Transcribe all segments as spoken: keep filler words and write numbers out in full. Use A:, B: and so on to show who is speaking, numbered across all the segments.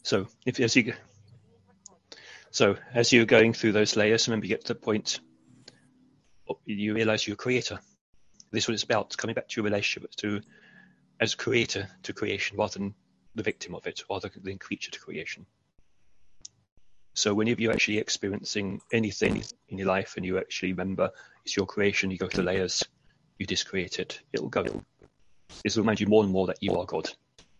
A: So if as you so as you're going through those layers, remember you get to the point you realize you're a creator. This is what it's about, coming back to your relationship to as creator to creation rather than the victim of it, rather than creature to creation. So whenever you're actually experiencing anything in your life and you actually remember it's your creation, you go through the layers, you discreate it, it'll go. This will remind you more and more that you are God.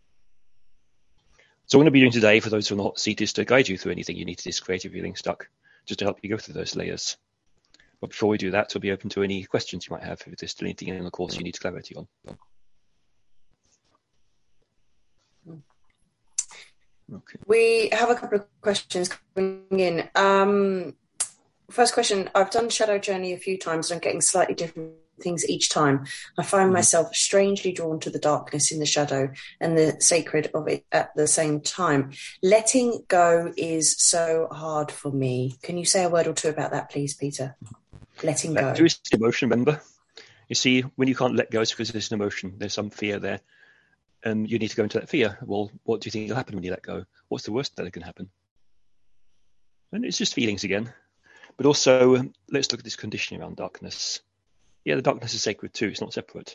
A: So what I'm going to be doing today, for those who are on the hot seat, is to guide you through anything you need to discreate if you're feeling stuck, just to help you go through those layers. But before we do that, we'll be open to any questions you might have if there's still anything in the course you need clarity on. Okay.
B: We have a couple of questions coming in. Um, first question, I've done Shadow Journey a few times and I'm getting slightly different things each time. I find mm-hmm. myself strangely drawn to the darkness in the shadow and the sacred of it at the same time. Letting go is so hard for me. Can you say a word or two about that, please, Peter? Letting go.
A: There is emotion, remember? You see, when you can't let go, it's because there's an emotion. There's some fear there. And you need to go into that fear. Well, what do you think will happen when you let go? What's the worst that can happen? And it's just feelings again. But also, um, let's look at this conditioning around darkness. Yeah, the darkness is sacred too. It's not separate.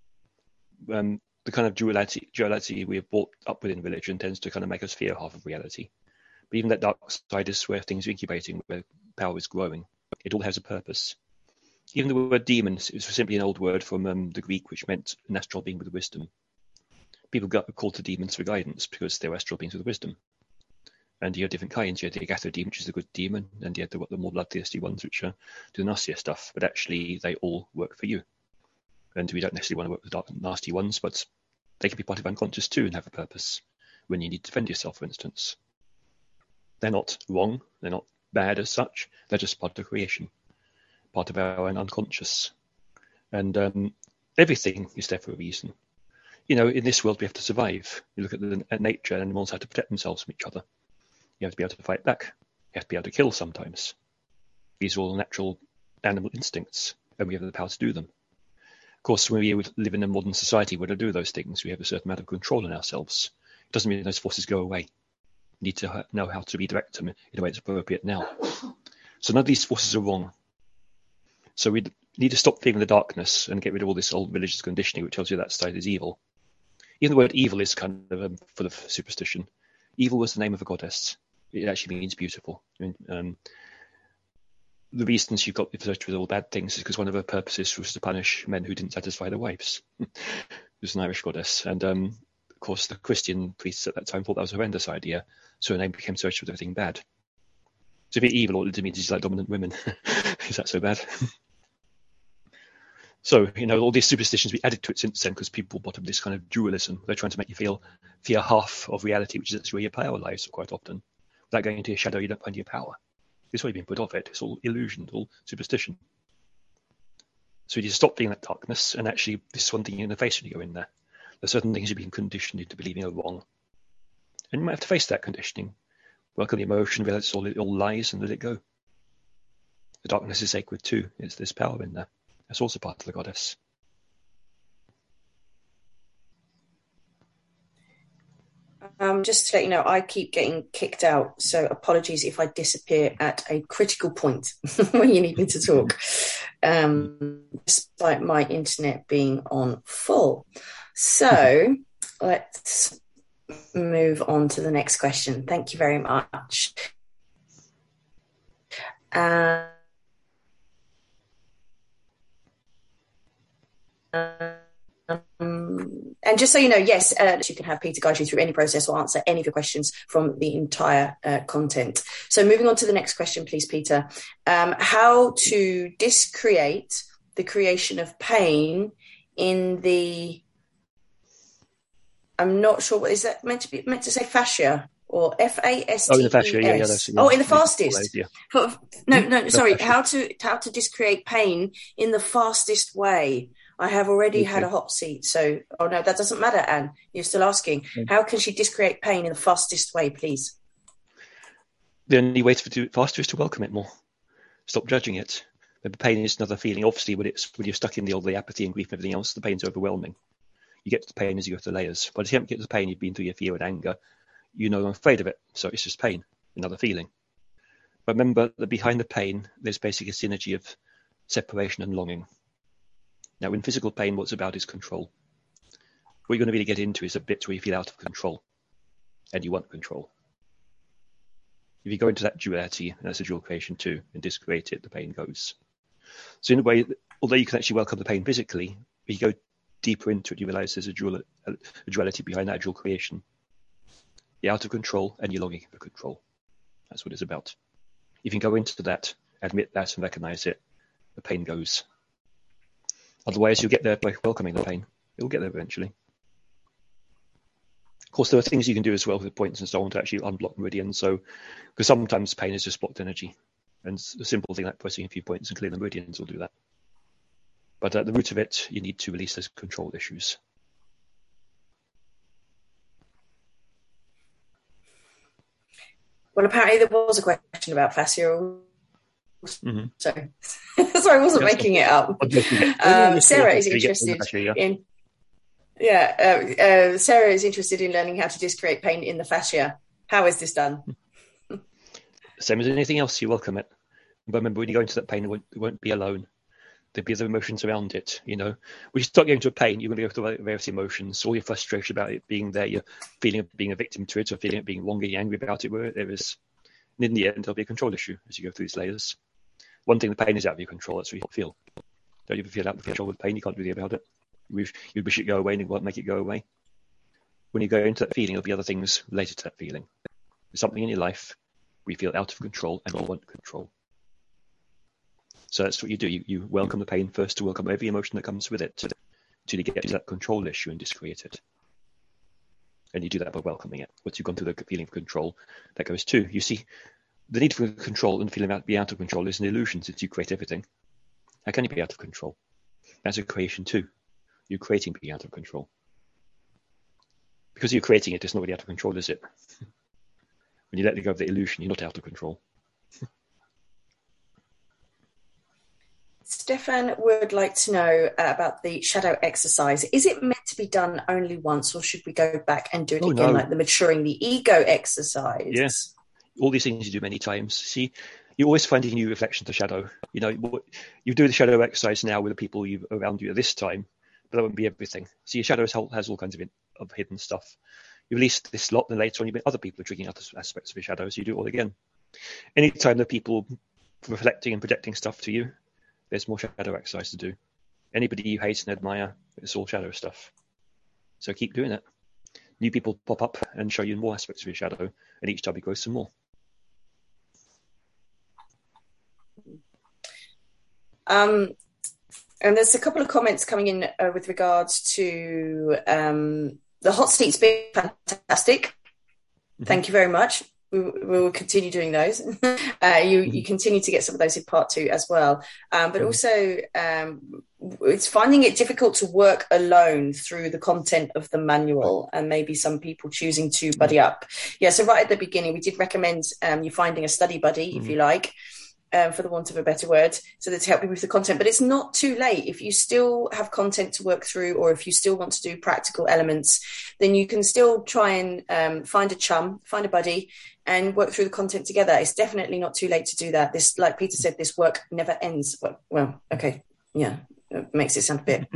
A: Um, the kind of duality, duality we have brought up within religion tends to kind of make us fear half of reality. But even that dark side is where things are incubating, where power is growing. It all has a purpose. Even the word demons is simply an old word from um, the Greek, which meant an astral being with wisdom. People got called to demons for guidance because they were astral beings with wisdom. And you had different kinds. You had the Agatha demon, which is the good demon, and you had the, the more bloodthirsty ones, which are do the nastier stuff. But actually, they all work for you. And we don't necessarily want to work with the dark, nasty ones, but they can be part of unconscious too and have a purpose when you need to defend yourself, for instance. They're not wrong. They're not bad as such. They're just part of creation, part of our own unconscious. And um, everything is there for a reason. You know, in this world, we have to survive. You look at, the, at nature, and animals have to protect themselves from each other. You have to be able to fight back. You have to be able to kill sometimes. These are all natural animal instincts, and we have the power to do them. Of course, when we live in a modern society where to do those things, we have a certain amount of control in ourselves. It doesn't mean those forces go away. We need to know how to redirect them in a way that's appropriate now. So none of these forces are wrong. So we need to stop feeling the darkness and get rid of all this old religious conditioning which tells you that side is evil. Even the word evil is kind of um, full of superstition. Evil was the name of a goddess. It actually means beautiful. I mean, um, the reasons you've got research with all bad things is because one of her purposes was to punish men who didn't satisfy their wives. It was an Irish goddess. And um, of course, the Christian priests at that time thought that was a horrendous idea. So her name became associated with everything bad. So if you're evil, all it means is like dominant women. Is that so bad? So, you know, all these superstitions we added to it since then because people bought up this kind of dualism. They're trying to make you feel fear half of reality, which is where your power lies quite often. Without going into your shadow, you don't find your power. It's already been put off it. It's all illusion, all superstition. So you need to stop feeling that darkness, and actually this is one thing you're going to face when you go in there. There are certain things you've been conditioned into believing are wrong. And you might have to face that conditioning. Welcome the emotion, realize it's all, it all lies, and let it go. The darkness is sacred too. It's, there's power in there. That's also part of the goddess.
B: Um, just to let you know, I keep getting kicked out, so apologies if I disappear at a critical point when you need me to talk, um, despite my internet being on full. So let's move on to the next question. Thank you very much. Um, Um, and just so you know, yes, uh, you can have Peter guide you through any process or answer any of your questions from the entire uh, content. So moving on to the next question, please, Peter. Um, how to discreate the creation of pain in the, I'm not sure, what is that meant to be, meant to say fascia? Or F A S T E S.
A: Oh, in the fascia, yeah, yeah, that's, yeah.
B: Oh, in the fastest.
A: Yeah.
B: For, no, no,
A: the
B: sorry.
A: fascia.
B: How to how to discreate pain in the fastest way. I have already okay. had a hot seat, so oh no, that doesn't matter, Anne. You're still asking. Yeah. How can she discreate pain in the fastest way, please?
A: The only way to do it faster is to welcome it more. Stop judging it. The pain is another feeling. Obviously, when it's when you're stuck in the old the apathy and grief and everything else, the pain's overwhelming. You get to the pain as you go through the layers. By the time you get to the pain, you've been through your fear and anger. you know I'm afraid of it, so it's just pain, another feeling. But remember that behind the pain, there's basically a synergy of separation and longing. Now, in physical pain, what's about is control. What you're going to really get into is a bit where you feel out of control, and you want control. If you go into that duality, and that's a dual creation too, and discreate it, the pain goes. So in a way, although you can actually welcome the pain physically, if you go deeper into it, you realize there's a, dual, a duality behind that dual creation. You're out of control, and you're longing for control. That's what it's about. If you can go into that, admit that, and recognize it, the pain goes. Otherwise, you'll get there by welcoming the pain. It'll get there eventually. Of course, there are things you can do as well with points and so on to actually unblock meridians. So, because sometimes pain is just blocked energy, and a simple thing like pressing a few points and clear the meridians will do that. But at the root of it, you need to release those control issues.
B: Well, apparently there was a question about fascia.
A: Mm-hmm.
B: So, so I wasn't yes, making it up. Um, Sarah is interested in. Yeah, uh, uh, Sarah is interested in learning how to discreate pain in the fascia. How is this done?
A: Same as anything else, you welcome it. But remember, when you go into that pain, it won't, it won't be alone. There'll be other emotions around it, you know. When you start getting to a pain, you're going to go through various emotions, all your frustration about it being there, your feeling of being a victim to it, or feeling of being wrong, getting angry about it, where there is. And in the end, there'll be a control issue as you go through these layers. One thing, the pain is out of your control. That's what you feel. Don't you ever feel out of control with pain? You can't do anything about it. You wish, you wish it go away and you won't make it go away. When you go into that feeling, there'll be other things related to that feeling. There's something in your life where you feel out of control and you want control. So that's what you do. You, you welcome the pain first to welcome every emotion that comes with it until you get to that control issue and discreate it. And you do that by welcoming it. Once you've gone through the feeling of control, that goes too. You see, the need for control and feeling of being out of control is an illusion since you create everything. How can you be out of control? That's a creation too. You're creating being out of control. Because you're creating it, it's not really out of control, is it? When you let go of the illusion, you're not out of control.
B: Stefan would like to know uh, about the shadow exercise. Is it meant to be done only once, or should we go back and do it
A: oh,
B: again,
A: no.
B: like the maturing the ego exercise?
A: Yes. All these things you do many times. See, you're always finding new reflections of shadow. You know, you do the shadow exercise now with the people you around you at this time, but that won't be everything. See, your shadow has all kinds of, of hidden stuff. You release this lot, and later on, you other people are triggering other aspects of your shadow, so you do it all again. Anytime there are people reflecting and projecting stuff to you, there's more shadow exercise to do. Anybody you hate and admire, it's all shadow stuff. So keep doing it. New people pop up and show you more aspects of your shadow, and each time you grow some more.
B: Um, and there's a couple of comments coming in uh, with regards to um, the hot seats being fantastic. Mm-hmm. Thank you very much. We, we will continue doing those. uh, you, mm-hmm. you continue to get some of those in part two as well. Um, but mm-hmm. also, um, it's finding it difficult to work alone through the content of the manual, and maybe some people choosing to buddy up. Yeah, so right at the beginning, we did recommend um, you finding a study buddy, mm-hmm. if you like. Um, for the want of a better word, so that's help you with the content. But it's not too late. If you still have content to work through, or if you still want to do practical elements, then you can still try and um, find a chum, find a buddy, and work through the content together. It's definitely not too late to do that. This, like Peter said, this work never ends. Well, well okay, yeah, it makes it sound a bit.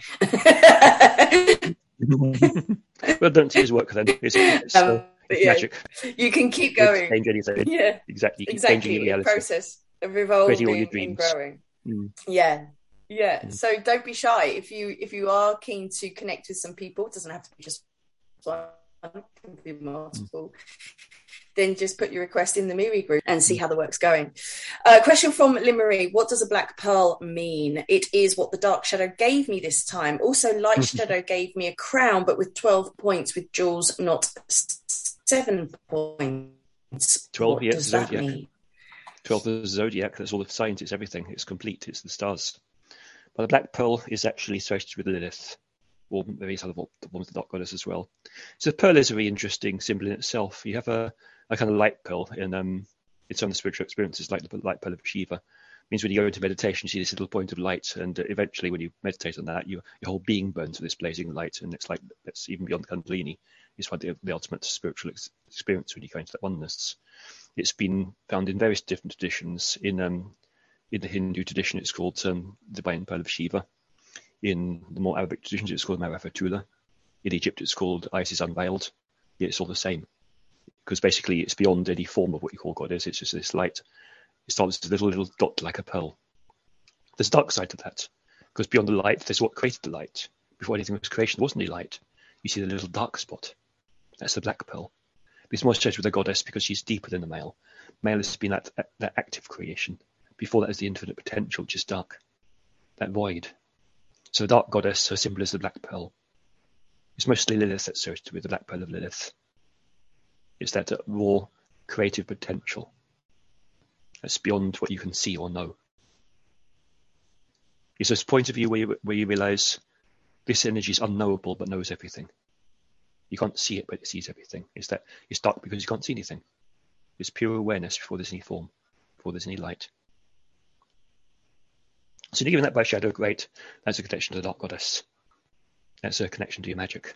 B: eh.
A: Well, don't use work then. It's, it's, um, uh, it's
B: yeah,
A: magic.
B: You can keep going.
A: Change anything.
B: Yeah,
A: exactly. You
B: exactly.
A: Changing your reality.
B: Process. Of evolving
A: all your dreams.
B: and growing.
A: Mm.
B: Yeah, yeah.
A: Mm.
B: So don't be shy. If you if you are keen to connect with some people, it doesn't have to be just one, it can be multiple. Mm. Then just put your request in the Miri group and see how the work's going. Uh, question from Limery: what does a black pearl mean? It is what the dark shadow gave me this time. Also, light shadow gave me a crown, but with twelve points, with jewels, not seven points.
A: Twelve,
B: what
A: yes,
B: does that
A: Zodiac.
B: mean?
A: twelve is Zodiac, that's all the signs, it's everything, it's complete, it's the stars. But the black pearl is actually associated with Lilith, or various other forms of the dark goddess as well. So the pearl is a very interesting symbol in itself. You have a, a kind of light pearl, and um, it's on the spiritual experiences, like the light pearl of Shiva. It means when you go into meditation, you see this little point of light, and eventually when you meditate on that, you, your whole being burns with this blazing light, and it's like, that's even beyond the Kundalini. is like the, the ultimate spiritual ex- experience when you go into that oneness. It's been found in various different traditions. In um, in the Hindu tradition, it's called um, the Divine Pearl of Shiva. In the more Arabic traditions, it's called Marafatula. In Egypt, it's called Isis Unveiled. Yeah, it's all the same. Because basically it's beyond any form of what you call God is. It's just this light. It starts as a little, little dot like a pearl. There's a dark side to that. Because beyond the light, there's what created the light. Before anything was creation, there wasn't any light. You see the little dark spot. That's the black pearl. It's more associated with the goddess because she's deeper than the male. Male has been that, that active creation. Before that is the infinite potential, which is dark. That void. So the dark goddess, her symbol is the black pearl. It's mostly Lilith that's associated with the black pearl of Lilith. It's that raw creative potential that's beyond what you can see or know. It's this point of view where you, where you realize this energy is unknowable but knows everything. You can't see it, but it sees everything. It's that it's dark because you can't see anything. It's pure awareness before there's any form, before there's any light. So you're given that by shadow, great. That's a connection to the dark goddess. That's a connection to your magic.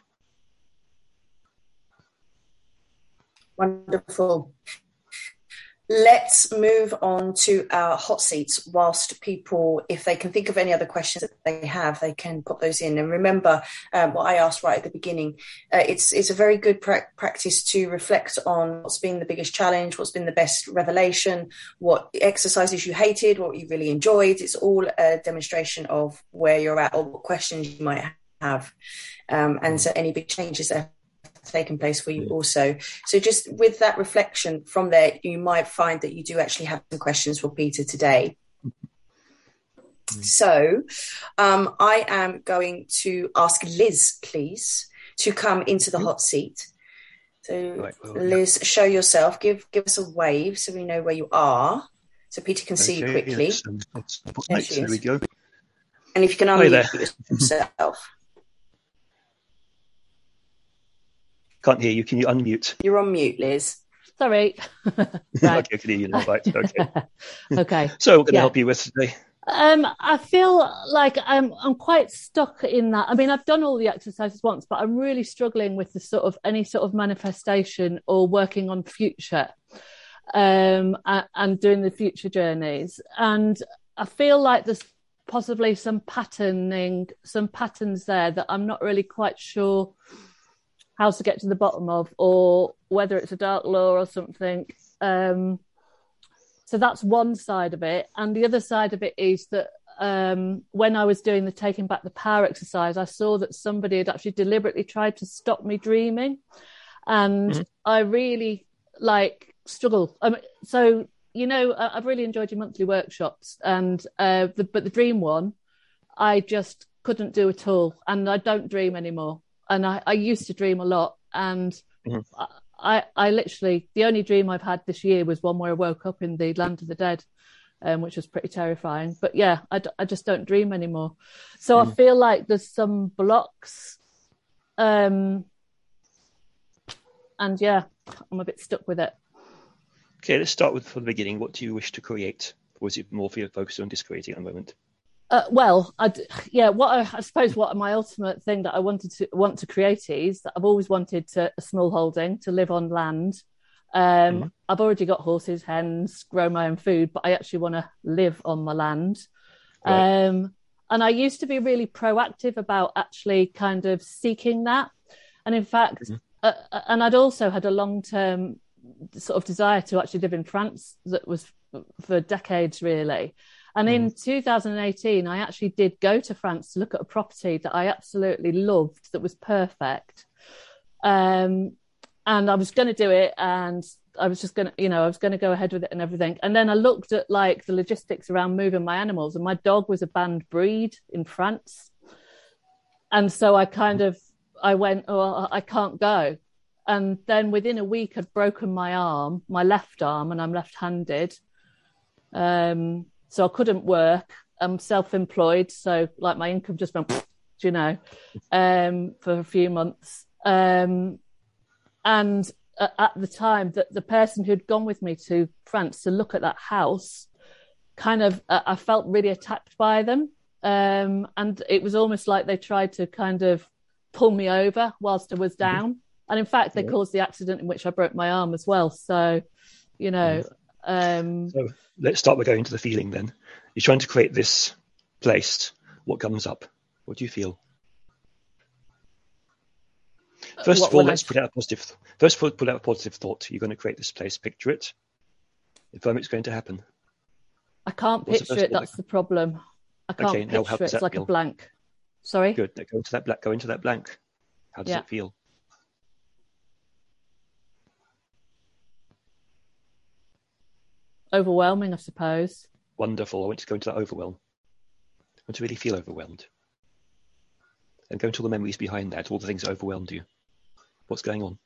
B: Wonderful. Let's move on to our hot seats whilst people, if they can think of any other questions that they have, they can pop those in. And remember um, what I asked right at the beginning. Uh, it's it's a very good pra- practice to reflect on what's been the biggest challenge, what's been the best revelation, what exercises you hated, what you really enjoyed. It's all a demonstration of where you're at or what questions you might have. Um, and so any big changes that taken place for you also. So just with that reflection from there, you might find that you do actually have some questions for Peter today. Mm. So um, I am going to ask Liz, please, to come into the hot seat. So right, well, Liz, yeah. Show yourself, give give us a wave so we know where you are, so Peter can okay, see you quickly.
A: Yes, um, let's put there, there we go.
B: And if you can unmute yourself.
A: Can't hear you. Can you unmute?
B: You're on mute, Liz.
C: Sorry.
A: Right. Okay, I can hear you now. Right. Okay.
C: Okay.
A: So what can yeah. I help you with today?
C: Um, I feel like I'm I'm quite stuck in that. I mean, I've done all the exercises once, but I'm really struggling with the sort of any sort of manifestation or working on future, um, and, and doing the future journeys. And I feel like there's possibly some patterning, some patterns there that I'm not really quite sure how to get to the bottom of, or whether it's a dark law or something. Um, so that's one side of it. And the other side of it is that um, when I was doing the Taking Back the Power exercise, I saw that somebody had actually deliberately tried to stop me dreaming. And mm-hmm. I really, like, struggle. Um, so, you know, I've really enjoyed your monthly workshops. and uh, the, But the dream one, I just couldn't do at all. And I don't dream anymore. And I, I used to dream a lot, and mm-hmm. I, I literally, the only dream I've had this year was one where I woke up in the land of the dead, um, which was pretty terrifying. But yeah, I, I just don't dream anymore. So mm-hmm. I feel like there's some blocks. Um, and yeah, I'm a bit stuck with it.
A: Okay, let's start with from the beginning. What do you wish to create? Or is it more for your focus on just creating at the moment?
C: Uh, well, I'd, yeah. What I, I suppose what my ultimate thing that I wanted to want to create is that I've always wanted to, a small holding to live on land. Um, mm-hmm. I've already got horses, hens, grow my own food, but I actually want to live on my land. Right. Um, and I used to be really proactive about actually kind of seeking that. And in fact, mm-hmm. uh, and I'd also had a long-term sort of desire to actually live in France that was f- for decades, really. And mm. in two thousand eighteen, I actually did go to France to look at a property that I absolutely loved, that was perfect. Um, and I was going to do it, and I was just going to, you know, I was going to go ahead with it and everything. And then I looked at like the logistics around moving my animals, and my dog was a banned breed in France. And so I kind of, I went, oh, I can't go. And then within a week, I'd broken my arm, my left arm, and I'm left-handed. Um, So I couldn't work. I'm self-employed, so like my income just went, you know, um, for a few months. Um, and at the time, that the person who'd gone with me to France to look at that house, kind of, uh, I felt really attacked by them, um, and it was almost like they tried to kind of pull me over whilst I was down. And in fact, they
A: Yeah.
C: caused the accident in which I broke my arm as well. So, you know, um,
A: So let's start by going to the feeling then. You're trying to create this place. What comes up? What do you feel? First
C: what
A: of all,
C: when I
A: let's put out a positive. First of all, put out a positive thought. You're going to create this place. Picture it. Affirm it's going to happen.
C: I can't
A: What's the
C: picture
A: first
C: it.
A: thought
C: That's
A: that-
C: the problem. I can't
A: Okay, now how
C: picture it.
A: does
C: It's
A: that
C: like a
A: feel?
C: blank. Sorry.
A: Good. Now go into that black. Go into that blank. How does
C: Yeah.
A: it feel?
C: Overwhelming, I suppose.
A: Wonderful. I want you to go into that overwhelm. I want to really feel overwhelmed. And go into all the memories behind that, all the things that overwhelmed you. What's going on?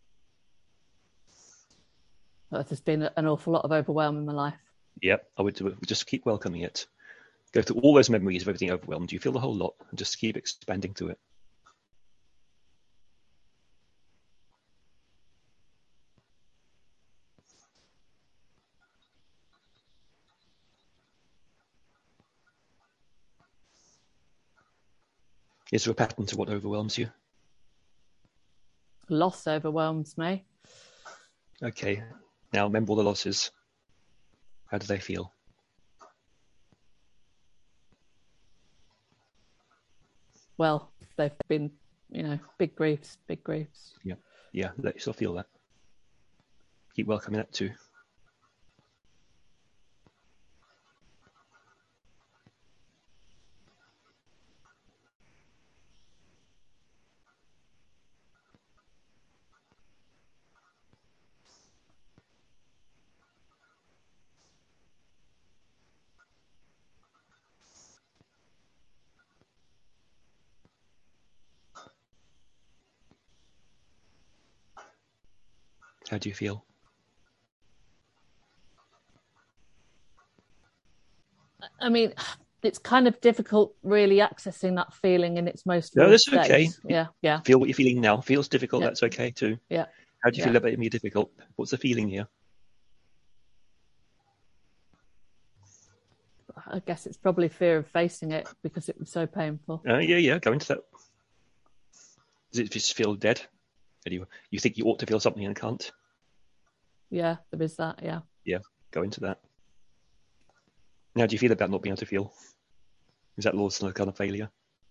C: Well, there's been an awful lot of overwhelm in my life.
A: Yep, I would do it. Just keep welcoming it. Go through all those memories of everything overwhelmed you. Feel the whole lot and just keep expanding through it. Is there a pattern to what overwhelms you?
C: Loss overwhelms me.
A: Okay, now remember all the losses. How do they feel?
C: Well, they've been, you know, big griefs, big griefs.
A: Yeah, yeah, let yourself feel that. Keep welcoming that too. How do you feel?
C: I mean, it's kind of difficult really accessing that feeling in its most
A: No,
C: raw
A: that's
C: state.
A: okay.
C: Yeah, yeah,
A: Feel what you're feeling now. Feels difficult,
C: Yeah.
A: that's okay too.
C: yeah.
A: How do you
C: Yeah.
A: feel about it being difficult? What's the feeling here?
C: I guess it's probably fear of facing it because it was so painful.
A: Oh, yeah, yeah, go into that. Does it just feel dead? And you, you think you ought to feel something and can't?
C: Yeah, there is that. Yeah.
A: Yeah, go into that. And how do you feel about not being able to feel? Is that also a kind of failure?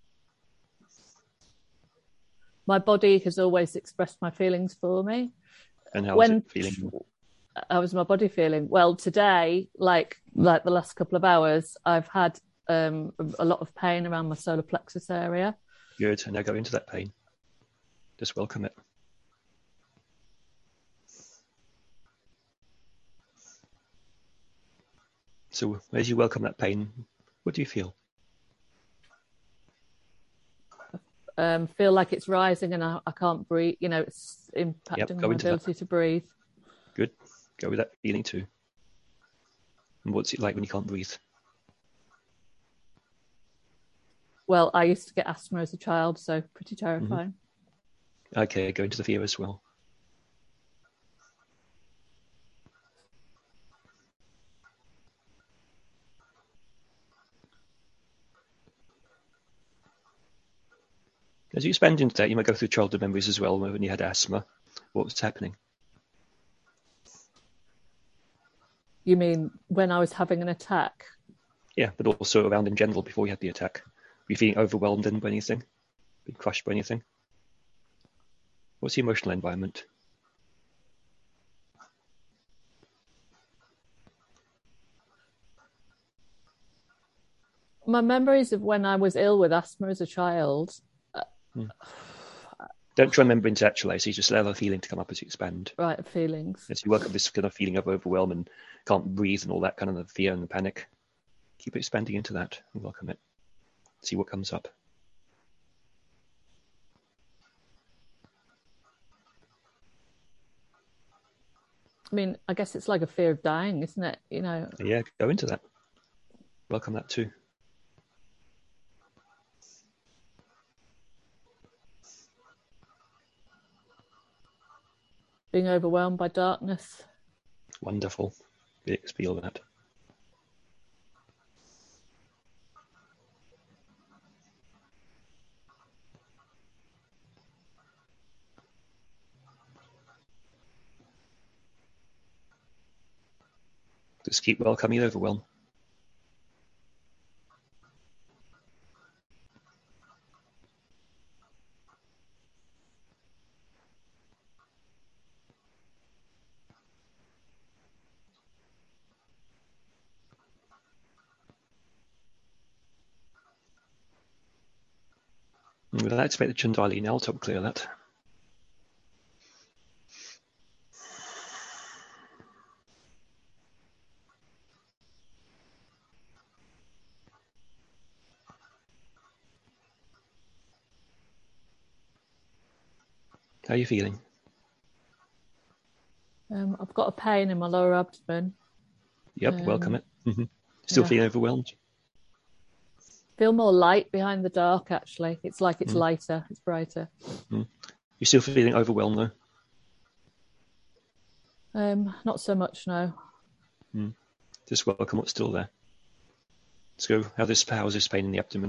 C: My body has always expressed my feelings for me.
A: And how is
C: When
A: it feeling?
C: how was my body feeling? Well, today, like like the last couple of hours, I've had um, a lot of pain around my solar plexus area.
A: Good, and now go into that pain. Just welcome it. So as you welcome that pain, what do you feel?
C: Um, feel like it's rising and I, I can't breathe. You know, it's impacting
A: Yep,
C: on
A: go
C: my
A: into that.
C: ability to breathe.
A: Good. Go with that feeling too. And what's it like when you can't breathe?
C: Well, I used to get asthma as a child, so pretty terrifying.
A: Mm-hmm. Okay, go into the fear as well. As you expand into that, you might go through childhood memories as well, when you had asthma. What was happening?
C: You mean when I was having an attack?
A: Yeah, but also around in general before you had the attack. Were you feeling overwhelmed by anything? Being crushed by anything? What's the emotional environment?
C: My memories of when I was ill with asthma as a child.
A: Hmm. Don't try and remember into actualize, you just allow the feeling to come up as you expand.
C: Right, feelings.
A: As you work up this kind of feeling of overwhelm and can't breathe and all that kind of fear and the panic, keep expanding into that and welcome it. See what comes up.
C: I mean, I guess it's like a fear of dying, isn't it? You know.
A: Yeah, go into that. Welcome that too.
C: Being overwhelmed by darkness.
A: Wonderful. Feel that. Just keep welcoming the overwhelm. And we'd like to make the Chandali now to help clear that. How are you feeling?
C: Um, I've got a pain in my lower abdomen.
A: Yep,
C: Um,
A: welcome it. Mm-hmm. Still
C: yeah.
A: feeling overwhelmed?
C: Feel more light behind the dark, actually. It's like it's
A: Mm.
C: lighter, it's brighter.
A: Mm. You're still feeling overwhelmed, though?
C: Um, not so much, no.
A: Mm. Just welcome what's still there. Let's go. How this how's this pain in the abdomen?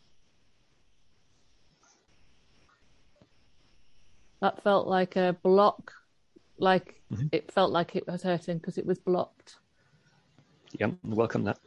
C: That felt like a block, like
A: Mm-hmm.
C: it felt like it was hurting because it was blocked.
A: Yep, welcome that.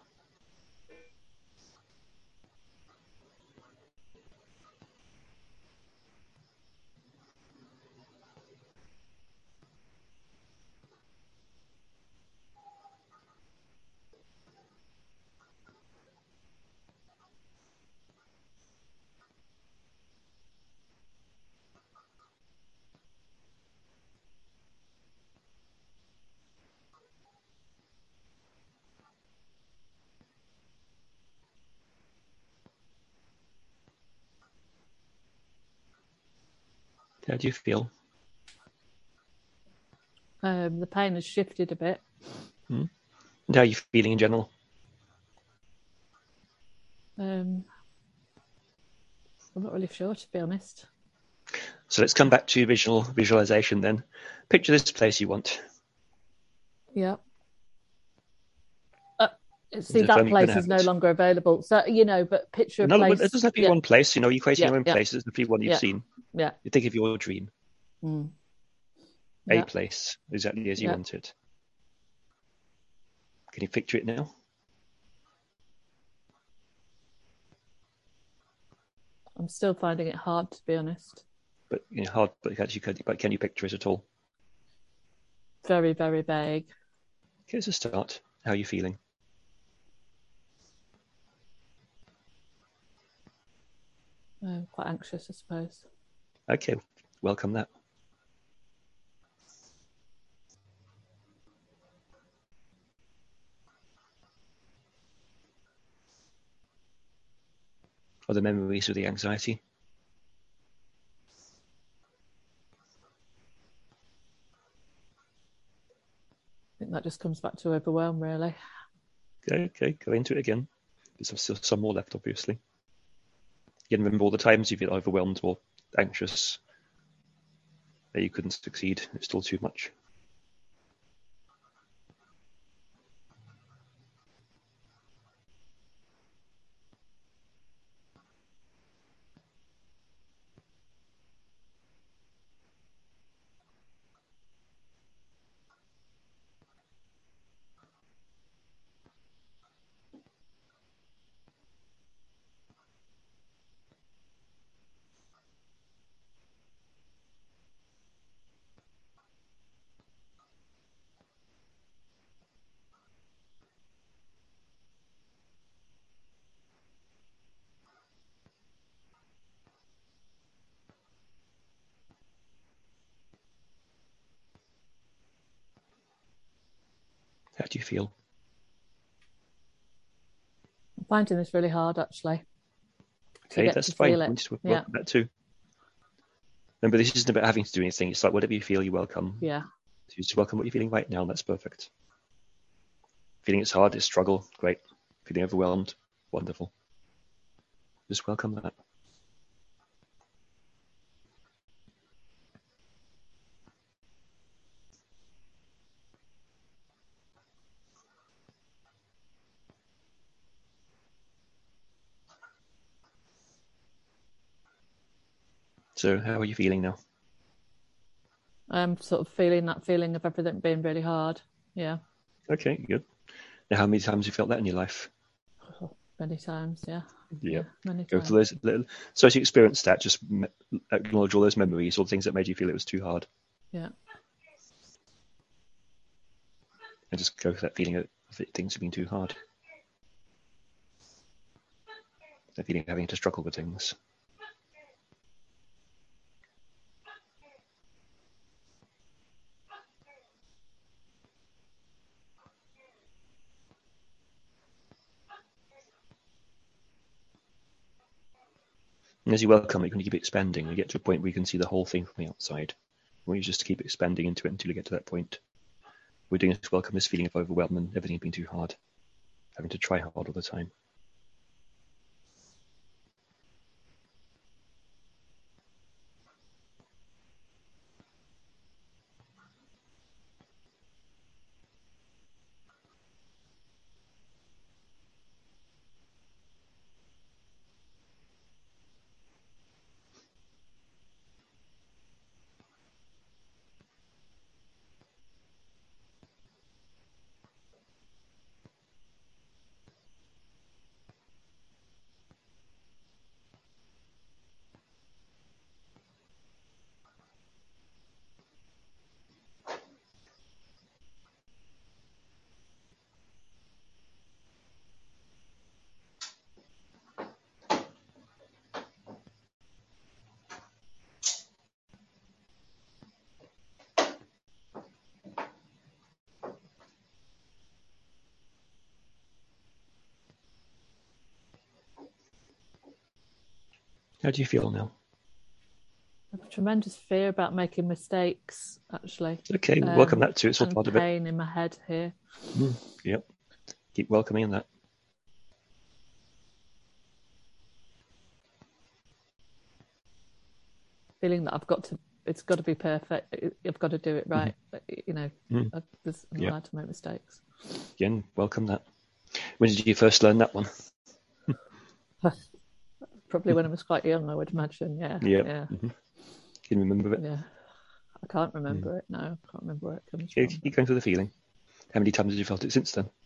A: How do you feel?
C: Um, the pain has shifted a bit.
A: Mm. And how are you feeling in general?
C: Um, I'm not really sure, to be honest.
A: So let's come back to visual visualization then. Picture this place you want.
C: Yeah. Uh, see,
A: Is it
C: that
A: firm you
C: place
A: can
C: is
A: have
C: no
A: it?
C: longer available. So, you know, but picture a
A: No,
C: place.
A: it doesn't have to be
C: yeah.
A: one place. You know, you're creating
C: Yeah,
A: your own
C: yeah.
A: place. It doesn't have to be one you've
C: Yeah.
A: seen.
C: Yeah.
A: You think of your dream.
C: Mm.
A: A
C: Yeah.
A: place, exactly as you
C: Yeah.
A: want it. Can you picture it now?
C: I'm still finding it hard, to be honest.
A: But you know, hard. But actually, can, but can you picture it at all?
C: Very, very vague.
A: Here's a start. How are you feeling?
C: Uh, quite anxious, I suppose.
A: Okay, welcome that. Are the memories of the anxiety?
C: I think that just comes back to overwhelm, really.
A: Okay, okay, go into it again. There's still some more left, obviously. Again, remember all the times you feel overwhelmed or anxious that you couldn't succeed. It's still too much. How do you feel?
C: I'm finding this really hard, actually. To
A: Okay,
C: get
A: that's
C: to
A: fine.
C: feel
A: We
C: it.
A: need to
C: Yeah.
A: welcome that too. Remember, this isn't about having to do anything. It's like whatever you feel, you welcome.
C: Yeah.
A: So you just welcome what you're feeling right now, and that's perfect. Feeling it's hard, it's struggle, great. Feeling overwhelmed, wonderful. Just welcome that. So how are you feeling now?
C: I'm sort of feeling that feeling of everything being really hard. Yeah.
A: Okay, good. Now, how many times have you felt that in your life?
C: Oh, many times, yeah.
A: Yeah.
C: Yeah, many
A: Go
C: times.
A: through those little. So as you experienced that, just me- acknowledge all those memories, all the things that made you feel it was too hard,
C: Yeah.
A: and just go for that feeling of it, things have been too hard. That feeling of having to struggle with things. And as you welcome it, you can keep expanding. You get to a point where you can see the whole thing from the outside. We just keep expanding into it until you get to that point. We're doing this welcome this feeling of overwhelm and everything being too hard, having to try hard all the time. How do you feel now?
C: I have a tremendous fear about making mistakes, actually.
A: Okay,
C: Um,
A: welcome that too. It's all
C: and
A: part of it.
C: pain in my head here.
A: Mm, yep. Keep welcoming that.
C: Feeling that I've got to, it's got to be perfect. I've got to do it right. Mm-hmm. You know,
A: mm.
C: I, there's, I'm not
A: yep.
C: allowed to make mistakes.
A: Again, welcome that. When did you first learn that one?
C: Probably when I was quite young, I would imagine. Yeah.
A: Yep.
C: Yeah.
A: Mm-hmm. Can you remember it?
C: Yeah. I can't remember mm. it. No, I can't remember where it comes from.
A: Keep going through the feeling. How many times have you felt it since then?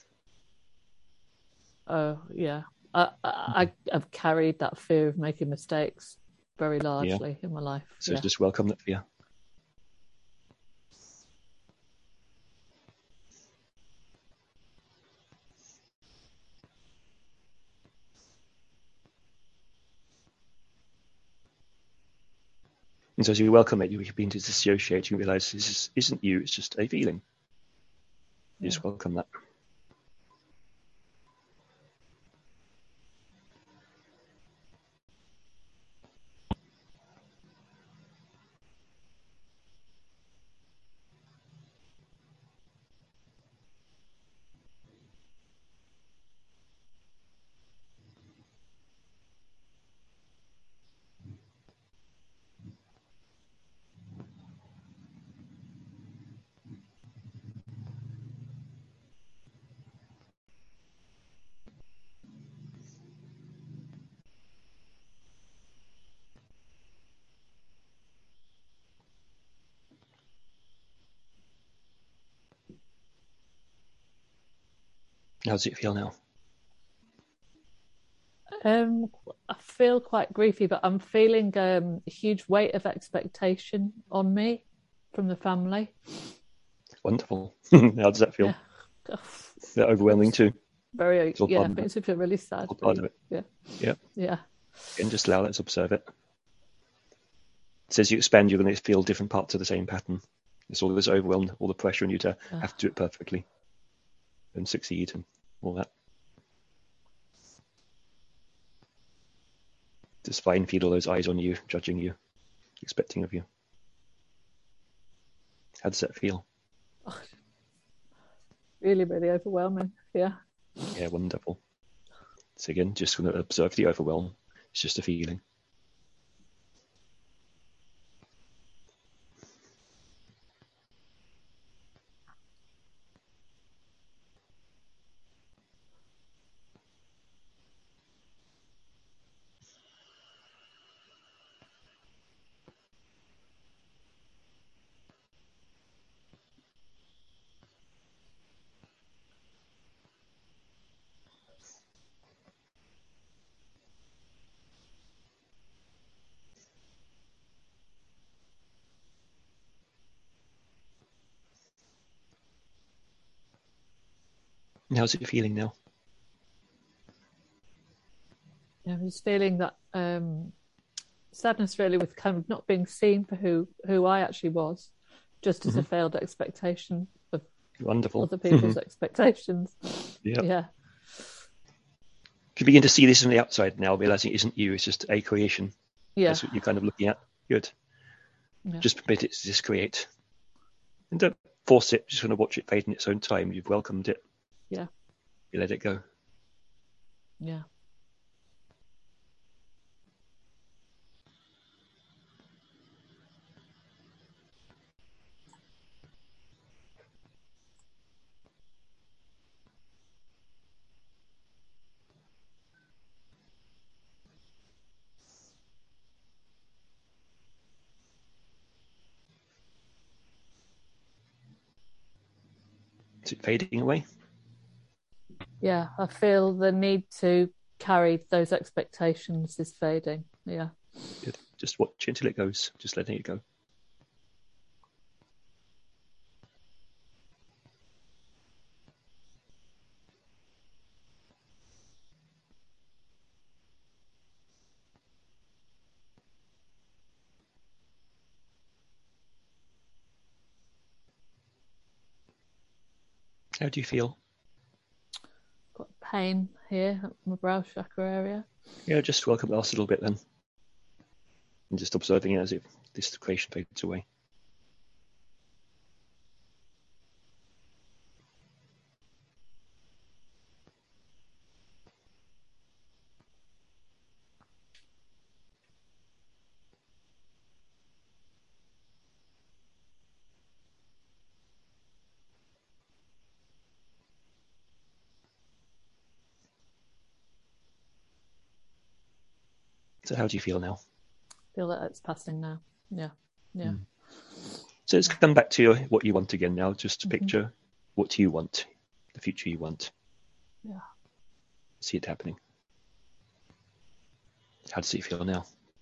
C: Oh, yeah. I, I, I've carried that fear of making mistakes very largely yeah. in my life.
A: So
C: yeah.
A: just welcome that fear. And so as you welcome it, you begin to dissociate. You realize this is, isn't you, it's just a feeling. You yeah. just welcome that. How does it feel now?
C: Um, I feel quite griefy, but I'm feeling um, a huge weight of expectation on me from the family.
A: Wonderful. How does that feel?
C: Yeah.
A: Is that overwhelming too?
C: Very, yeah, it makes me feel really sad.
A: All part of it.
C: Yeah.
A: Yeah.
C: Yeah.
A: And just allow, let's observe it. So as you expand, you're going to feel different parts of the same pattern. It's all this overwhelmed, all the pressure on you to yeah. have to do it perfectly and succeed and all that. Just fine, feel all those eyes on you, judging you, expecting of you. How does that feel?
C: Oh, really, really overwhelming. Yeah.
A: Yeah, wonderful. So again, just going to observe the overwhelm. It's just a feeling. And how's it feeling now?
C: Yeah, I'm just feeling that um, sadness really with kind of not being seen for who, who I actually was, just as mm-hmm. a failed expectation of
A: Wonderful.
C: other people's expectations.
A: Yep.
C: Yeah.
A: You begin to see this from the outside now, realizing it isn't you, it's just a creation.
C: Yeah.
A: That's what you're kind of looking at. Good.
C: Yeah.
A: Just permit it to just create. And don't force it, just want to watch it fade in its own time. You've welcomed it.
C: Yeah.
A: You let it go.
C: Yeah.
A: Is it fading away?
C: Yeah, I feel the need to carry those expectations is fading. Yeah.
A: Good. Just watch it until it goes. Just letting it go. How do you feel?
C: Got pain here at my brow chakra area.
A: Yeah, just welcome the last little bit then. And just observing it as if this creation fades away. So how do you feel now?
C: Feel that it's passing now. Yeah. Yeah. Mm.
A: So let's come back to your, what you want again now. Just to mm-hmm. picture what you want, the future you want.
C: Yeah.
A: See it happening. How does it feel now?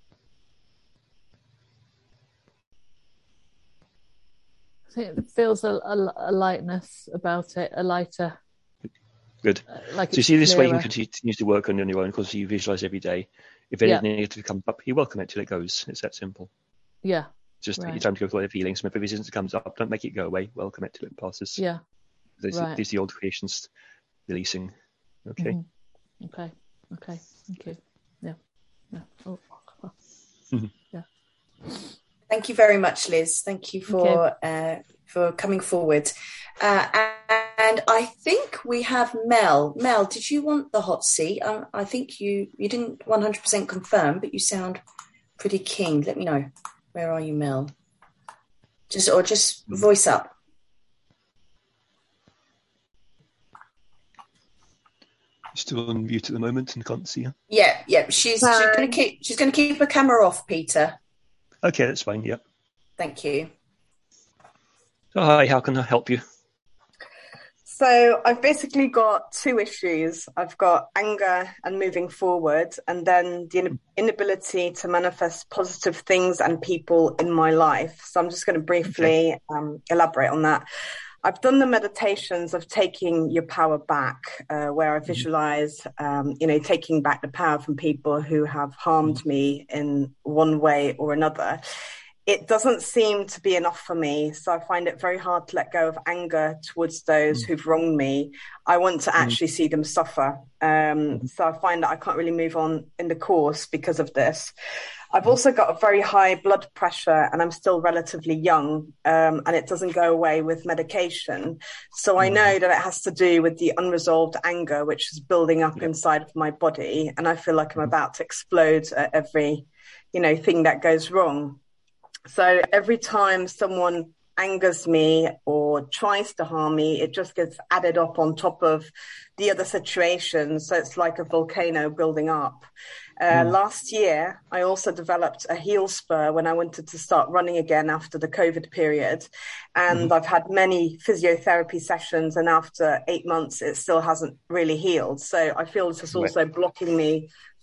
C: I think it feels a, a, a lightness about it, a lighter.
A: Good.
C: Uh, like
A: so you see this
C: clearer.
A: way you can continue to work on your own because you visualize every day. If anything yeah. negative comes up, you welcome it till it goes. It's that simple.
C: Yeah.
A: Just
C: right.
A: take your time to go through all the feelings. If resistance comes up, don't make it go away. Welcome it till it passes.
C: Yeah.
A: There's,
C: right.
A: there's the old creations releasing. Okay.
C: Mm-hmm. Okay. Okay. Thank you. Yeah. Yeah. Oh. yeah.
B: Thank you very much, Liz. Thank you for okay. uh, for coming forward. Uh, and I think we have Mel. Mel, did you want the hot seat? Um, I think you, you didn't one hundred percent confirm, but you sound pretty keen. Let me know. Where are you, Mel? Just or just voice up.
A: Still on mute at the moment and can't see her.
B: Yeah, yeah. She's, she's going to keep she's going to keep her camera off, Peter.
A: Okay, that's fine. Yep.
B: Thank you.
A: So, hi, how can I help you?
D: So I've basically got two issues. I've got anger and moving forward, and then the inability to manifest positive things and people in my life. So I'm just going to briefly okay. um, elaborate on that. I've done the meditations of taking your power back, uh, where I visualize, um, you know, taking back the power from people who have harmed me in one way or another. It doesn't seem to be enough for me. So I find it very hard to let go of anger towards those mm. who've wronged me. I want to actually mm. see them suffer. Um, mm. So I find that I can't really move on in the course because of this. I've also got a very high blood pressure and I'm still relatively young, um, and it doesn't go away with medication. So I know that it has to do with the unresolved anger, which is building up yep. inside of my body. And I feel like I'm about to explode at every, you know, thing that goes wrong. So every time someone angers me or tries to harm me, it just gets added up on top of the other situations. So it's like a volcano building up. Uh, mm. Last year, I also developed a heel spur when I wanted to start running again after the COVID period. And mm. I've had many physiotherapy sessions, and after eight months, it still hasn't really healed. So I feel this is also right. blocking me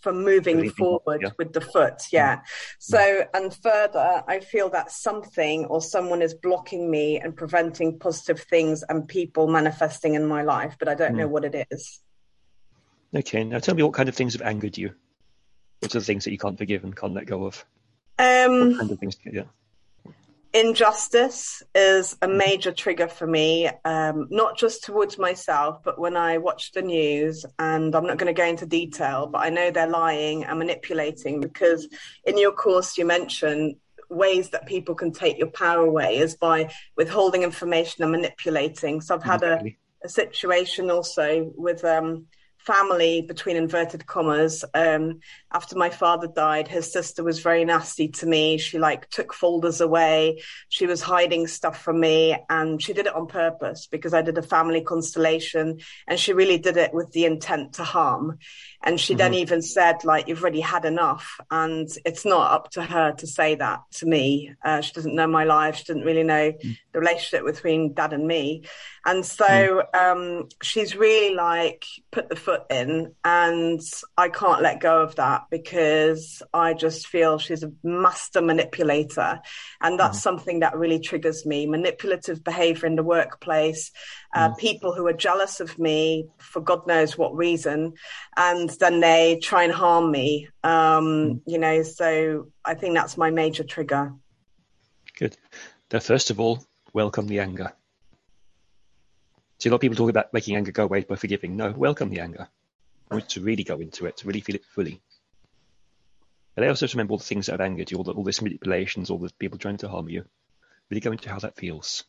D: for moving
A: Moving
D: forward
A: yeah.
D: with the foot. Yeah. So, and further, I feel that something or someone is blocking me and preventing positive things and people manifesting in my life, but I don't
A: Mm.
D: know what it is.
A: Okay, now tell me what kind of things have angered you? What are the things that you can't forgive and can't let go of?
D: Um,
A: What kind of things? Yeah.
D: Injustice is a major trigger for me, um, not just towards myself, but when I watch the news, and I'm not going to go into detail, but I know they're lying and manipulating, because in your course you mentioned ways that people can take your power away is by withholding information and manipulating. So I've had
A: Exactly.
D: a, a situation also with um, family, between inverted commas. Um, after my father died, his sister was very nasty to me. She like took folders away. She was hiding stuff from me, and she did it on purpose because I did a family constellation, and she really did it with the intent to harm. And she mm-hmm. then even said, like, you've already had enough. And it's not up to her to say that to me. Uh, she doesn't know my life. She didn't really know mm. the relationship between dad and me. And so mm. um, she's really like put the foot in, and I can't let go of that because I just feel she's a master manipulator. And that's mm. something that really triggers me. Manipulative behavior in the workplace, uh, mm. people who are jealous of me for God knows what reason. And then they try and harm me, um, mm. you know, so I think that's my major trigger.
A: Good. Now, first of all, welcome the anger. See, a lot of people talk about making anger go away by forgiving. No, welcome the anger. I want you to really go into it, to really feel it fully. And I also remember all the things that have angered you, all, the, all this manipulations, all the people trying to harm you. Really go into how that feels.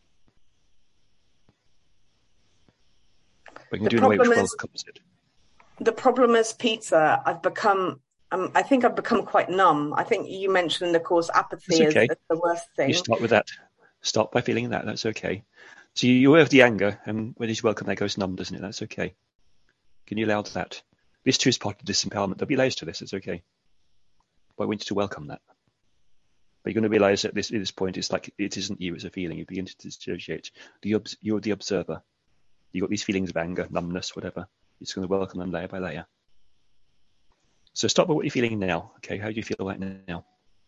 A: But you can do it in a way which welcomes it.
D: The problem is, Peter, I've become, um, I think I've become quite numb. I think you mentioned in the course apathy
A: okay.
D: is, is the worst thing.
A: You start with that. Start by feeling that. That's okay. So you, you have the anger, and when it's welcome, that goes numb, doesn't it? That's okay. Can you allow that? This too is part of disempowerment. There'll be layers to this. It's okay. But I want you to welcome that. But you're going to realize that this, at this point, it's like it isn't you, it's a feeling. You begin to dissociate. The, you're the observer. You've got these feelings of anger, numbness, whatever. You're just going to welcome them layer by layer. So start with what you're feeling now. Okay, how do you feel right now?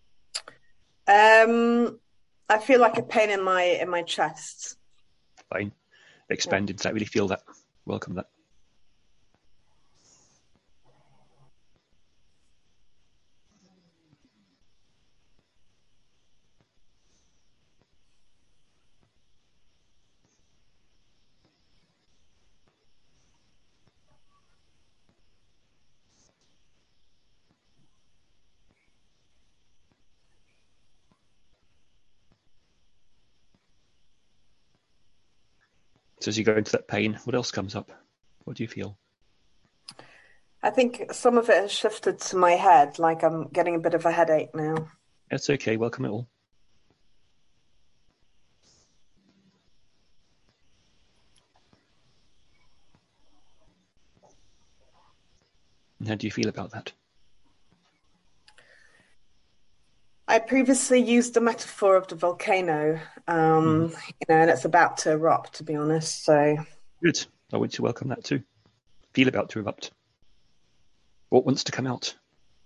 D: Um, I feel like a pain in my in my chest.
A: Fine. Expand into that. Really feel that. Welcome that. So as you go into that pain, what else comes up? What do you feel?
D: I think some of it has shifted to my head, like I'm getting a bit of a headache now.
A: That's okay. Welcome it all. And how do you feel about that?
D: I previously used the metaphor of the volcano, um, mm. you know, and it's about to erupt, to be honest. So
A: good. I want you to welcome that too. Feel about to erupt. What wants to come out?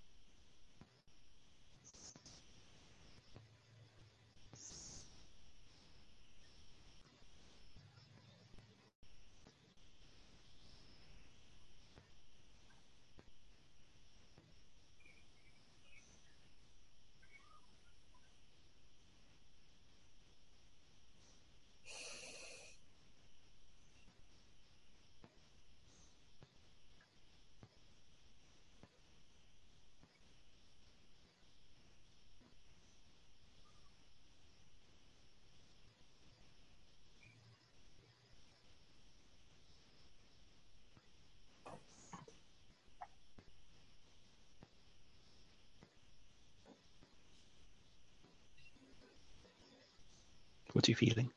A: What are you feeling?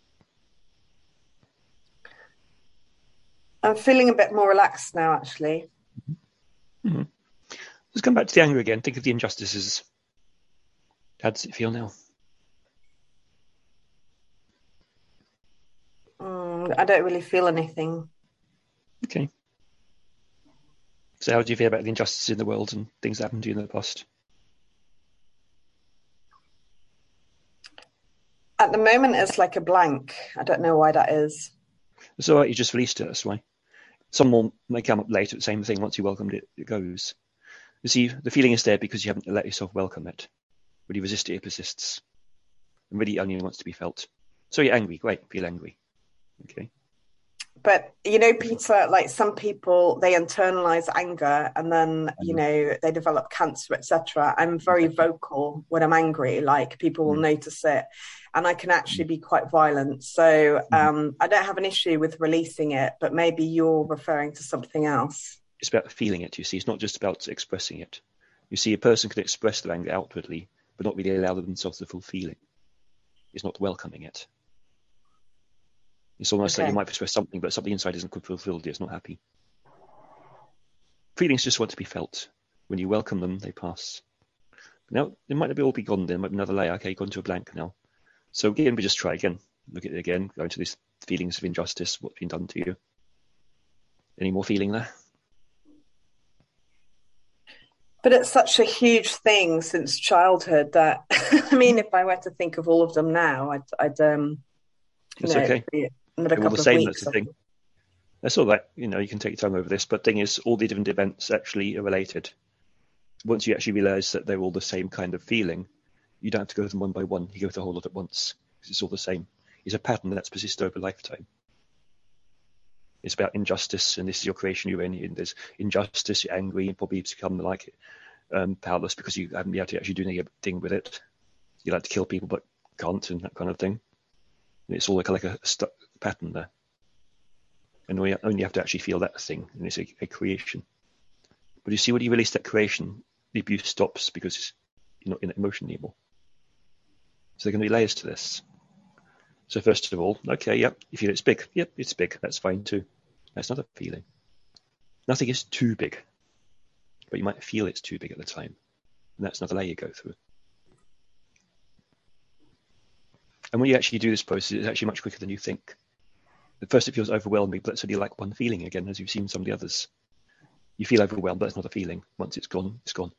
D: I'm feeling a bit more relaxed now, actually.
A: Mm-hmm. Let's come back to the anger again. Think of the injustices. How does it feel now?
D: Mm, I don't really feel anything.
A: Okay. So how do you feel about the injustices in the world and things that happened to you in the past?
D: At the moment, it's like a blank. I don't know why that is.
A: It's all right, you just released it, that's why. Someone may come up later, the same thing, once you welcomed it, it goes. You see, the feeling is there because you haven't let yourself welcome it. When you resist it, it persists. And really only wants to be felt. So you're angry, great, feel angry. Okay.
D: But, you know, Peter, like some people, they internalize anger and then, you know, they develop cancer, et cetera. I'm very vocal when I'm angry, like people will mm. notice it. And I can actually be quite violent. So um, I don't have an issue with releasing it, but maybe you're referring to something else.
A: It's about feeling it, you see. It's not just about expressing it. You see, a person can express their anger outwardly, but not really allow themselves the full feeling. It's not welcoming it. It's almost okay. like you might express something, but something inside isn't fulfilled. It's not happy. Feelings just want to be felt. When you welcome them, they pass. Now, it might not be all be gone then. It might be another layer. Okay, gone to a blank now. So again, we just try again. Look at it again. Go into these feelings of injustice. What's been done to you? Any more feeling there?
D: But it's such a huge thing since childhood that, I mean, if I were to think of all of them now, I'd, I'd um,
A: It's
D: you know,
A: okay.
D: Another
A: They're all
D: couple
A: the same,
D: of
A: that's
D: weeks.
A: the thing. That's all right. You know, you can take your time over this, but the thing is, all the different events actually are related. Once you actually realise that they're all the same kind of feeling, you don't have to go with them one by one. You go with the whole lot at once, because it's all the same. It's a pattern that's persisted over a lifetime. It's about injustice, and this is your creation you're in. And there's injustice, you're angry, and probably become like um, powerless because you haven't been able to actually do anything with it. You like to kill people, but can't, and that kind of thing. And it's all like, like a stuck pattern there. And we only have to actually feel that thing, and it's a, a creation. But you see, when you release that creation, the abuse stops because you're not in that emotion anymore. So there are going to be layers to this. So first of all, okay, yep, you feel it's big. Yep, it's big. That's fine too. That's not a feeling. Nothing is too big, but you might feel it's too big at the time. And that's another layer you go through. And when you actually do this process, it's actually much quicker than you think. At first it feels overwhelming, but it's only like one feeling again, as you've seen some of the others. You feel overwhelmed, but it's not a feeling. Once it's gone, it's gone.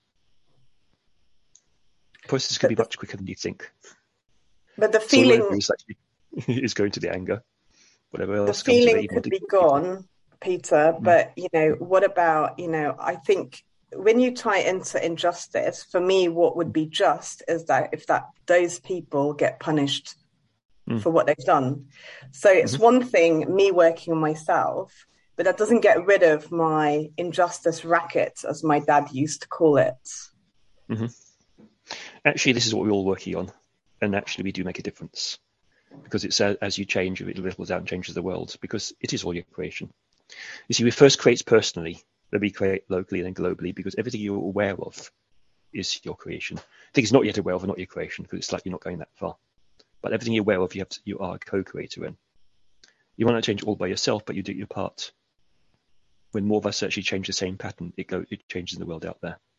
A: The process can be much quicker than you think.
D: But the feeling
A: so is, actually, is going to the anger. Whatever else
D: the
A: comes
D: feeling
A: with it,
D: could be gone, Peter, mm. but, you know, what about, you know, I think when you tie into injustice, for me, what would be just is that if that those people get punished mm. for what they've done. So it's mm-hmm. one thing, me working on myself, but that doesn't get rid of my injustice racket, as my dad used to call it.
A: Mm-hmm. Actually, this is what we're all working on. And actually, we do make a difference. Because it's uh, as you change, it ripples out and changes the world. Because it is all your creation. You see, we first create personally, then we create locally and then globally. Because everything you're aware of is your creation. Things not yet aware of are not your creation. Because it's like you're not going that far. But everything you're aware of, you have to, you are a co-creator in. You want to change all by yourself, but you do your part. When more of us actually change the same pattern, it go it changes in the world out there.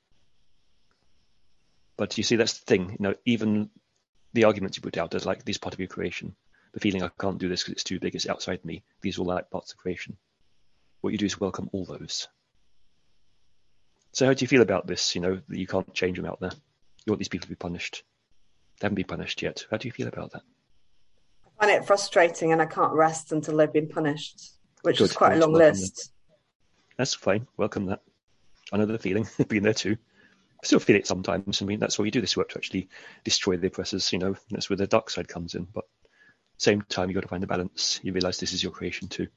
A: But you see, that's the thing. You know, even the arguments you put out as like this part of your creation, the feeling I can't do this because it's too big, it's outside me. These are all like parts of creation. What you do is welcome all those. So how do you feel about this? You know, that you can't change them out there. You want these people to be punished. They haven't been punished yet. How do you feel about that?
D: I find it frustrating, and I can't rest until they've been punished, which
A: Good.
D: is quite a long
A: welcome
D: list.
A: That. That's fine. Welcome that. I know the feeling. Being there too. I still feel it sometimes. I mean, that's why we do this work, to actually destroy the oppressors. You know, that's where the dark side comes in. But at the same time, you've got to find the balance. You realise this is your creation too.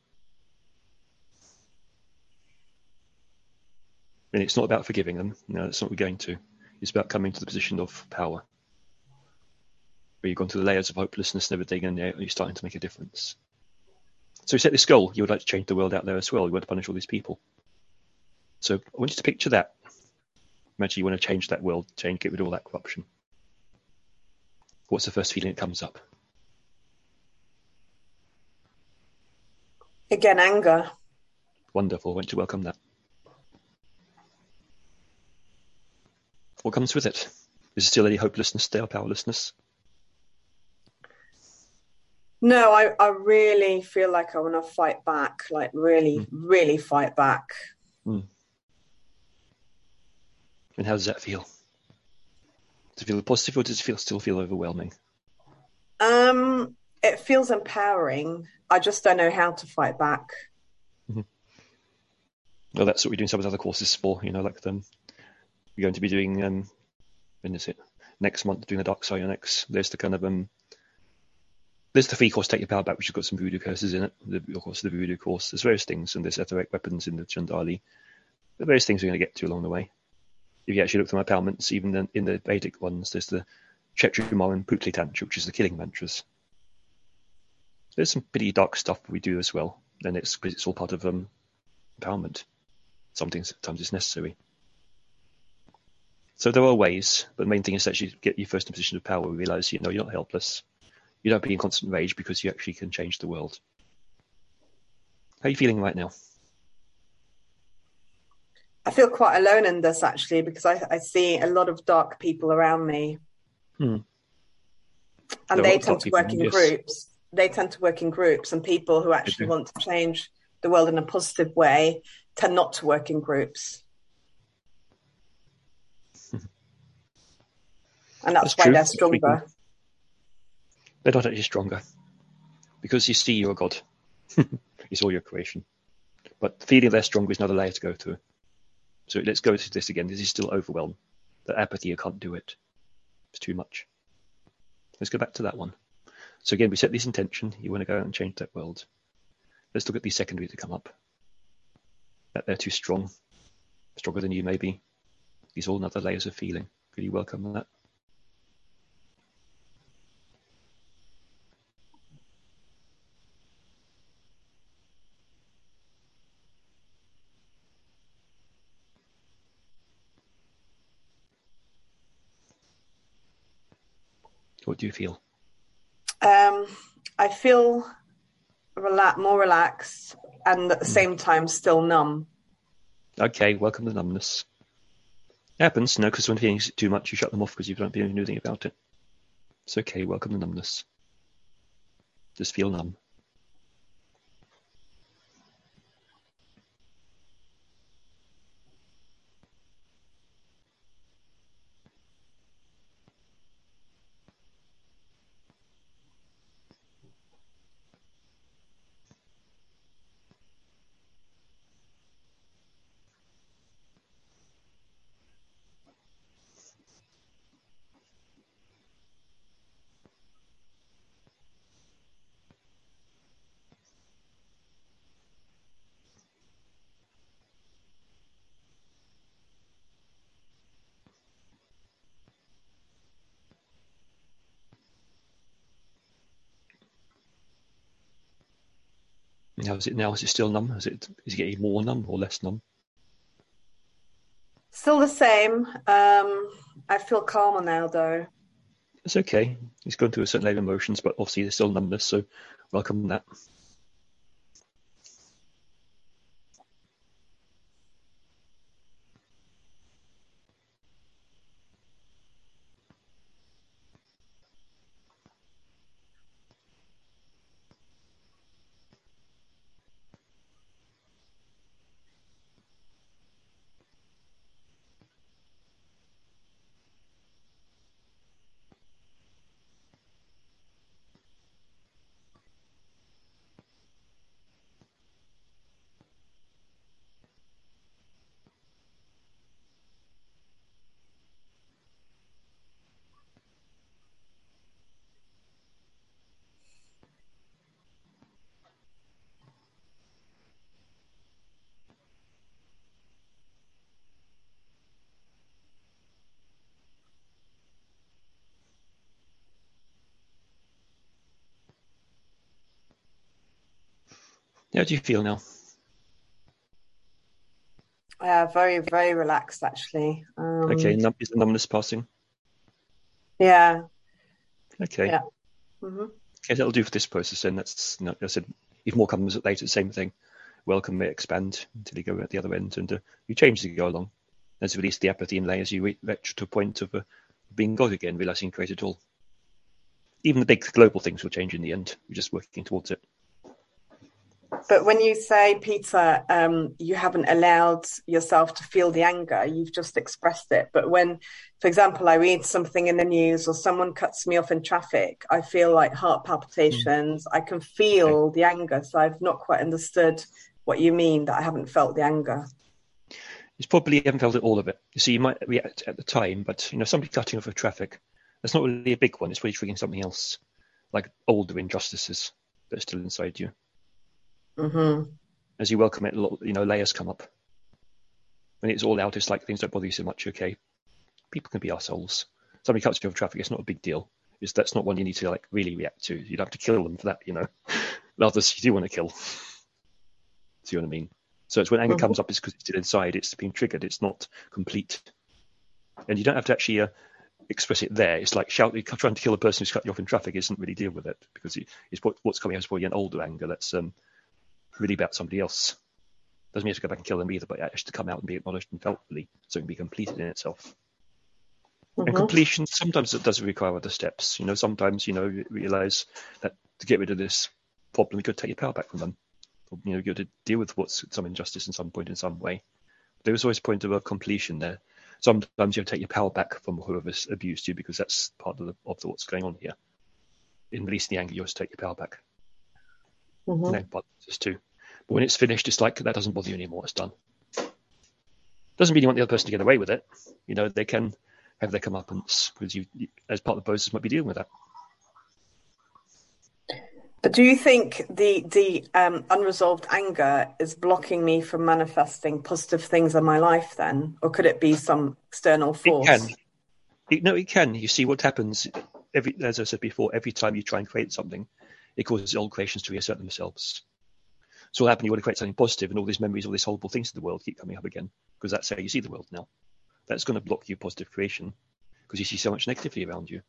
A: And it's not about forgiving them. No, that's not what we're going to. It's about coming to the position of power, where you've gone through the layers of hopelessness and everything, and you're starting to make a difference. So you set this goal. You would like to change the world out there as well. You want to punish all these people. So I want you to picture that. Imagine you want to change that world, change, get rid of all that corruption. What's the first feeling that comes up?
D: Again, anger.
A: Wonderful. I want to welcome that. What comes with it? Is there still any hopelessness there, powerlessness?
D: No, I, I really feel like I want to fight back, like really, mm. really fight back.
A: Mm. And how does that feel? Does it feel positive, or does it feel still feel overwhelming?
D: Um, it feels empowering. I just don't know how to fight back.
A: Mm-hmm. Well, that's what we're doing some of the other courses for. You know, like them. We're going to be doing. Um, when is it? Next month, doing the Dark Psionics. There's the kind of um. There's the free course, Take Your Power Back, which has got some voodoo curses in it. The, of course, the voodoo course. There's various things, and there's etheric weapons in the Chandali. There are various things we're going to get to along the way. If you actually look through my empowerments, even in, in the Vedic ones, there's the Kshetriya and Putli Tantra, which is the killing mantras. There's some pretty dark stuff we do as well, and it's it's all part of um, empowerment. Sometimes, sometimes it's necessary. So there are ways, but the main thing is that you get you first in a position of power, realize you know you're not helpless. You don't be in constant rage because you actually can change the world. How are you feeling right now?
D: I feel quite alone in this, actually, because I, I see a lot of dark people around me.
A: Hmm.
D: And
A: There
D: they
A: are
D: tend to
A: people,
D: work in
A: yes.
D: groups. They tend to work in groups, and people who actually
A: do.
D: want to change the world in a positive way tend not to work in groups. And that's,
A: That's
D: why
A: true.
D: they're
A: That's
D: stronger.
A: They're not actually stronger because you see you're a god. It's all your creation. But feeling they're stronger is another layer to go through. So let's go through this again. This is still overwhelm. The apathy, you can't do it. It's too much. Let's go back to that one. So again, we set this intention. You want to go out and change that world. Let's look at these secondaries that come up. That they're too strong. Stronger than you, maybe. These are all other layers of feeling. Could you welcome that? What do you feel?
D: Um, I feel rela- more relaxed and at the same time still numb.
A: Okay, welcome the numbness. It happens, no, because when feelings too much, you shut them off because you don't feel anything about it. It's okay, welcome the numbness. Just feel numb. How is it now? Is it still numb? Is it is it getting more numb or less numb?
D: Still the same. Um, I feel calmer now, though.
A: It's okay. It's going through a certain level of emotions, but obviously there's still numbness, so welcome that. How do you feel now?
D: Yeah, very, very relaxed, actually. Um,
A: Okay, num- is the numbness passing?
D: Yeah.
A: Okay.
D: Yeah. Mm-hmm.
A: Okay, that'll do for this process then. That's, you know, I said, if more comes later, same thing. Welcome may expand until you go at the other end, and uh, you change as you go along. As you release the apathy and layers, you reach to a point of uh, being God again, realizing you created it all. Even the big global things will change in the end. We're just working towards it.
D: But when you say, Peter, um, you haven't allowed yourself to feel the anger, you've just expressed it. But when, for example, I read something in the news or someone cuts me off in traffic, I feel like heart palpitations. Mm. I can feel okay. the anger. So I've not quite understood what you mean that I haven't felt the anger.
A: It's probably you haven't felt it, all of it. You see, you might react at the time, but you know, somebody cutting off a traffic, that's not really a big one. It's really triggering something else, like older injustices that are still inside you.
D: Mm-hmm.
A: As you welcome it, you know, layers come up. When it's all out, it's like things don't bother you so much. Okay, people can be assholes. Somebody cuts you off traffic, it's not a big deal. It's that's not one you need to like really react to. You don't have to kill them for that, you know. Others you do want to kill. See what I mean? So it's when anger mm-hmm. comes up, it's because it's still inside. It's being triggered. It's not complete, and you don't have to actually uh, express it there. It's like shouting, trying to kill a person who's cut you off in traffic isn't really deal with it because it's what, what's coming out is probably an older anger that's um, really about somebody else. Doesn't mean you have to go back and kill them either, but it has to come out and be acknowledged and felt fully, so it can be completed in itself. Mm-hmm. And completion, sometimes it doesn't require other steps. You know, sometimes, you know, you realise that to get rid of this problem, you could take your power back from them. Or, you know, you got to deal with what's some injustice in some point in some way. There's always a point of a completion there. Sometimes you have to take your power back from whoever's abused you because that's part of, the, of the, what's going on here. In releasing the anger, you have to take your power back.
D: Mm-hmm.
A: You know, but just too. But when it's finished, it's like that doesn't bother you anymore. It's done. Doesn't mean you want the other person to get away with it. You know, they can have their comeuppance because you, you as part of the process, might be dealing with that.
D: But do you think the the um, unresolved anger is blocking me from manifesting positive things in my life then? Or could it be some external force?
A: It can. It, no, it can. You see what happens, every, as I said before, every time you try and create something, it causes old creations to reassert themselves. So what happens, you want to create something positive and all these memories, all these horrible things in the world keep coming up again because that's how you see the world now. That's going to block your positive creation because you see so much negativity around you.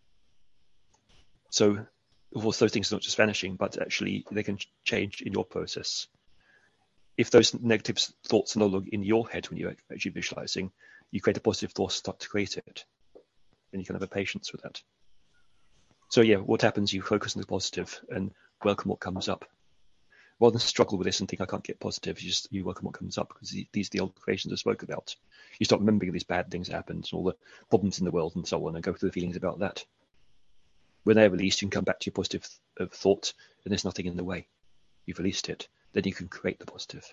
A: So, of course, those things are not just vanishing, but actually they can change in your process. If those negative thoughts are no longer in your head when you're actually visualizing, you create a positive thought, start to create it. And you can have a patience with that. So yeah, what happens, you focus on the positive and welcome what comes up. Rather than struggle with this and think I can't get positive, you just you welcome what comes up because these are the old creations I spoke about. You start remembering these bad things that happened, all the problems in the world and so on, and go through the feelings about that. When they're released, you can come back to your positive uh, thought, and there's nothing in the way. You've released it. Then you can create the positive.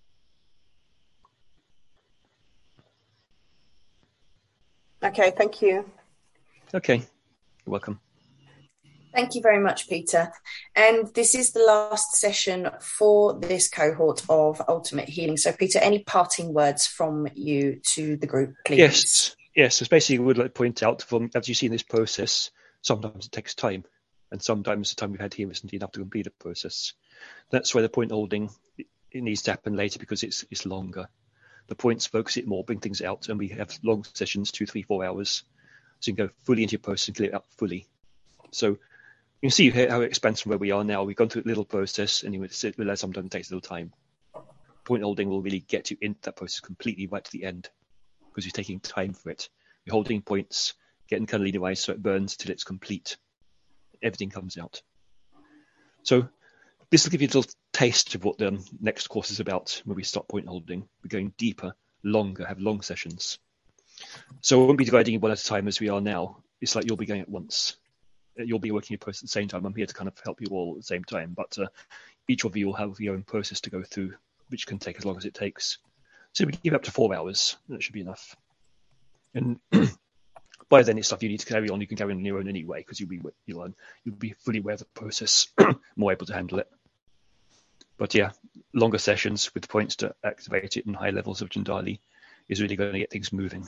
D: Okay, thank you.
A: Okay, you're welcome.
B: Thank you very much, Peter. And this is the last session for this cohort of Ultimate Healing. So, Peter, any parting words from you to the group, please?
A: Yes, yes. So basically, I would like to point out, from as you see in this process, sometimes it takes time, and sometimes the time we've had here isn't enough to complete a process. That's why the point holding it needs to happen later because it's it's longer. The points focus it more, bring things out, and we have long sessions, two, three, four hours, so you can go fully into your process and clear it out fully. So you can see how it expands from where we are now. We've gone through a little process, and you realize sometimes it takes a little time. Point holding will really get you into that process completely right to the end because you're taking time for it. You're holding points, getting kind of lead away so it burns till it's complete. Everything comes out. So this will give you a little taste of what the next course is about when we start point holding. We're going deeper, longer, have long sessions. So I won't be dividing one at a time as we are now. It's like you'll be going at once. You'll be working your process at the same time. I'm here to kind of help you all at the same time, but uh, each of you will have your own process to go through, which can take as long as it takes. So we can give up to four hours. That should be enough. And by then, it's stuff you need to carry on. You can carry on on your own anyway, because you'll be you'll learn, you'll be fully aware of the process, more able to handle it. But yeah, longer sessions with points to activate it and high levels of Jindali is really going to get things moving.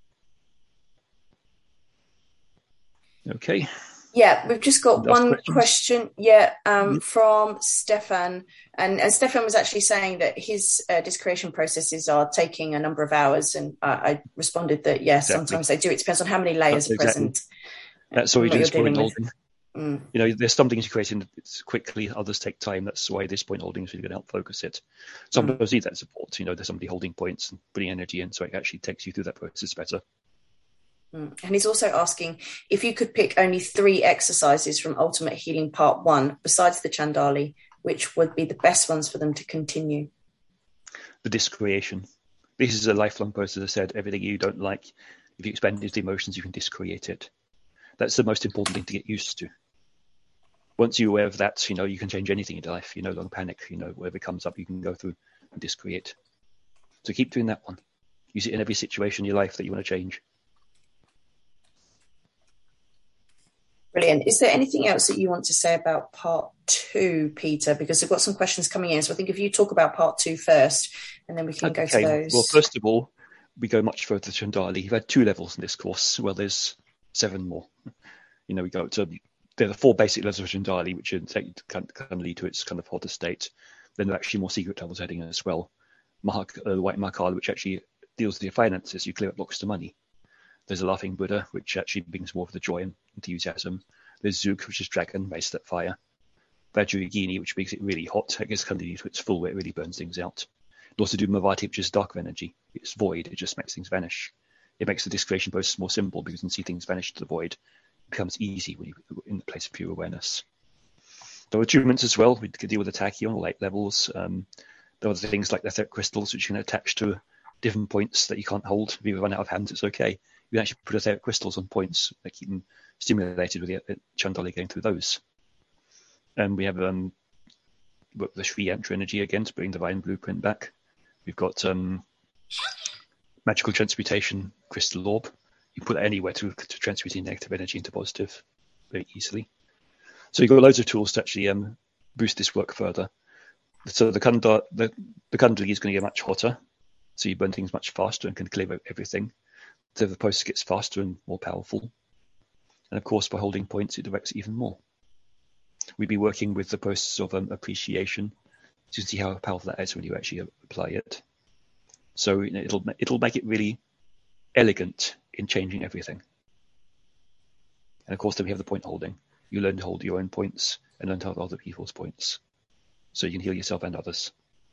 A: Okay.
B: Yeah, we've just got
A: Last
B: one
A: questions?
B: question. Yeah, um, from Stefan, and, and Stefan was actually saying that his uh, discretion processes are taking a number of hours, and uh, I responded that yes, exactly. Sometimes they do. It depends on how many layers
A: That's
B: are
A: exactly.
B: present.
A: That's what we do. Point holding.
B: Mm.
A: You know, there's some things you create in quickly, others take time. That's why this point holding is really going to help focus it. Sometimes mm. you need that support. You know, there's somebody holding points and putting energy in, so it actually takes you through that process better.
B: And he's also asking if you could pick only three exercises from Ultimate Healing Part One, besides the Chandali, which would be the best ones for them to continue?
A: The discreation. This is a lifelong process. As I said, everything you don't like, if you expand into the emotions, you can discreate it. That's the most important thing to get used to. Once you're aware of that, you know, you can change anything in your life. You no longer panic. You know, whatever comes up, you can go through and discreate. So keep doing that one. Use it in every situation in your life that you want to change.
B: Brilliant. Is there anything else that you want to say about part two, Peter? Because I've got some questions coming in. So I think if you talk about part two first, and then we can okay. go to those.
A: Well, first of all, we go much further to Chandali. You've had two levels in this course. Well, there's seven more. You know, we go to, there are the four basic levels of Chandali, which are, can, can lead to its kind of hotter state. Then there are actually more secret levels heading in as well. Mahak, uh, the White Mahakala, which actually deals with your finances. You clear up blocks to money. There's a Laughing Buddha, which actually brings more of the joy and enthusiasm. There's Zug, which is dragon, raised at fire. Vajrayogini, which makes it really hot. It gets kind of to its full where it really burns things out. It also do Mavati, which is dark energy. It's void. It just makes things vanish. It makes the discretion process more simple because you can see things vanish to the void. It becomes easy when you're in the place of pure awareness. There are attunements as well. We can deal with the tachyon on late levels. Um, there are things like etheric crystals, which you can attach to different points that you can't hold. If you run out of hands, it's okay. You can actually put etheric crystals on points that keep them stimulated with the Chandali going through those. And we have um, the Sri Yantra energy again to bring divine blueprint back. We've got um, magical transmutation crystal orb. You can put that anywhere to, to transmute negative energy into positive very easily. So you've got loads of tools to actually um, boost this work further. So the Kundalini the, the Kundalini is going to get much hotter, so you burn things much faster and can clear out everything. So the process gets faster and more powerful. And of course, by holding points, it directs it even more. We'd be working with the process of um, appreciation to see how powerful that is when you actually apply it. So you know, it'll it'll make it really elegant in changing everything. And of course, then we have the point holding. You learn to hold your own points and learn to hold other people's points, so you can heal yourself and others.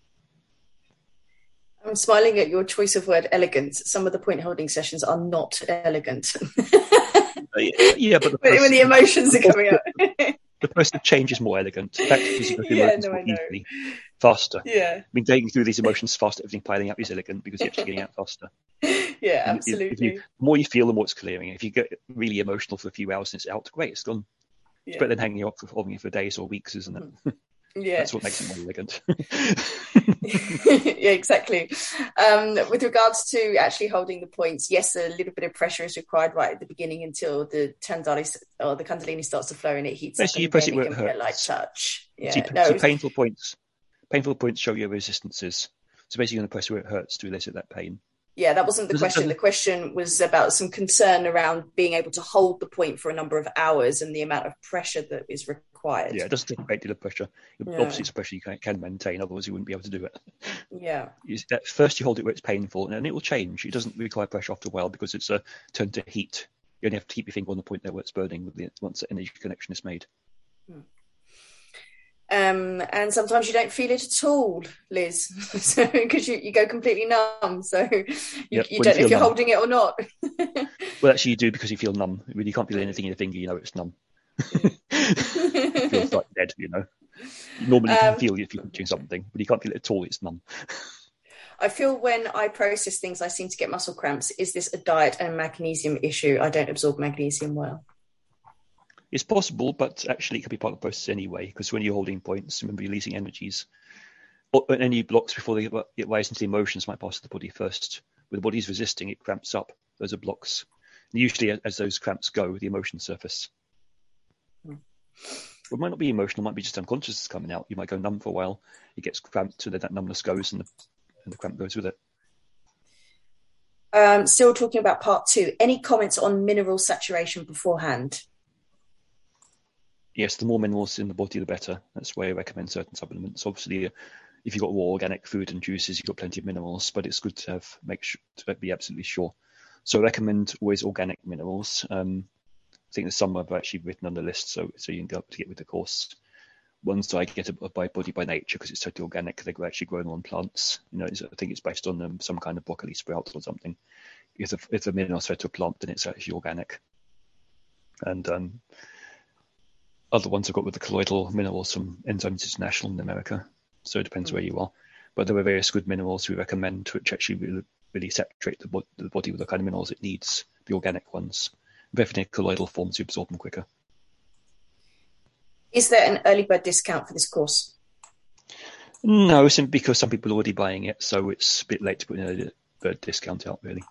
B: I'm smiling at your choice of word elegant. Some of the point holding sessions are not elegant.
A: uh, yeah, but the
B: when, when the emotions are coming up.
A: The process of change is more elegant. In fact, because you go through
B: yeah,
A: emotions
B: no,
A: more
B: I know.
A: easily, faster.
B: Yeah.
A: I mean, going through these emotions faster, everything piling up is elegant because you're actually getting out faster.
B: Yeah,
A: And
B: absolutely.
A: If you, the more you feel, the more it's clearing. If you get really emotional for a few hours and it's out, great, it's gone.
B: Yeah.
A: It's better than hanging up for holding it for days or weeks, isn't it?
B: Mm-hmm. Yeah,
A: that's what makes it more elegant.
B: Yeah, exactly. Um, with regards to actually holding the points, yes, a little bit of pressure is required right at the beginning until the Chandali or the Kundalini starts to flow and it heats
A: no,
B: up.
A: so you
B: and
A: press
B: then
A: it where
B: it
A: it
B: can be a light
A: hurts.
B: touch. Yeah,
A: See,
B: no,
A: see, painful points. Painful points show your resistances. So basically, you're going to press where it hurts to elicit that pain.
B: Yeah, that wasn't the question. The question was about some concern around being able to hold the point for a number of hours and the amount of pressure that is required.
A: Yeah, it doesn't take a great deal of pressure.
B: Yeah.
A: Obviously, it's a pressure you can, can maintain, otherwise you wouldn't be able to do it.
B: Yeah.
A: You, at first, you hold it where it's painful, and then it will change. It doesn't require pressure after a while because it's a turn to heat. You only have to keep your finger on the point there where it's burning with the, once the energy connection is made.
B: Hmm. Um, and sometimes you don't feel it at all, Liz, so because you, you go completely numb, so you,
A: Yep,
B: you
A: when
B: don't
A: you
B: know if you're
A: numb.
B: holding it or not.
A: Well, actually, you do because you feel numb. When you can't feel anything in your finger, you know it's numb. It feels like dead, you know. Normally, you can
B: Um,
A: feel if you're touching something, but you can't feel it at all. It's numb.
B: I feel when I process things, I seem to get muscle cramps. Is this a diet and magnesium issue? I don't absorb magnesium well.
A: It's possible, but actually it can be part of the process anyway, because when you're holding points, remember you're releasing energies. Or any blocks before they get rise into the emotions might pass to the body first. When the body's resisting, it cramps up. Those are blocks. And usually as those cramps go, the emotions surface.
B: Hmm.
A: It might not be emotional, it might be just unconscious coming out. You might go numb for a while, it gets cramped, and then that numbness goes and the, and the cramp goes with it.
B: Um, still talking about part two. Any comments on mineral saturation beforehand?
A: Yes, the more minerals in the body, the better. That's why I recommend certain supplements. Obviously, if you've got raw organic food and juices, you've got plenty of minerals, but it's good to have make sure to be absolutely sure. So I recommend always organic minerals. Um, I think there's some I've actually written on the list, so so you can go up to get with the course. Ones that I get by Body by Nature because it's totally organic. They're actually grown on plants. You know, I think it's based on um, some kind of broccoli sprout or something. If the, if the minerals fed to a plant, then it's actually organic. And um, other ones I've got with the colloidal minerals from Enzymes International in America. So it depends mm-hmm. where you are. But there are various good minerals we recommend which actually really, really saturate the, bo- the body with the kind of minerals it needs, the organic ones. Definitely colloidal forms, you absorb them quicker.
B: Is there an early bird discount for this course?
A: No, simply because some people are already buying it, so it's a bit late to put an early bird discount out, really.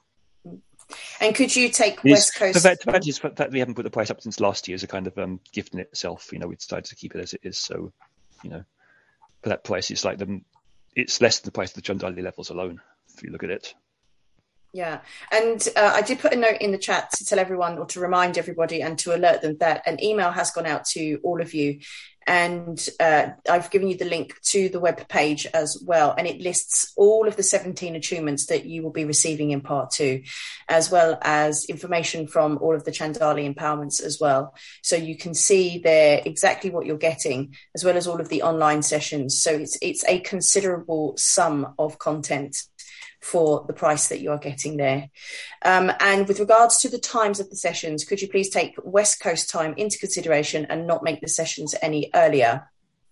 B: And could you take
A: It's,
B: West Coast?
A: The fact, the fact is that we haven't put the price up since last year is a kind of um, gift in itself. You know, we decided to keep it as it is, so, you know, for that price, it's like the, it's less than the price of the Chandali levels alone, if you look at it.
B: Yeah, and uh, I did put a note in the chat to tell everyone or to remind everybody and to alert them that an email has gone out to all of you, and uh, I've given you the link to the web page as well, and it lists all of the seventeen attunements that you will be receiving in part two, as well as information from all of the Chandali empowerments as well. So you can see there exactly what you're getting, as well as all of the online sessions. So it's it's a considerable sum of content for the price that you are getting there. Um, and with regards to the times of the sessions, could you please take West Coast time into consideration and not make the sessions any earlier?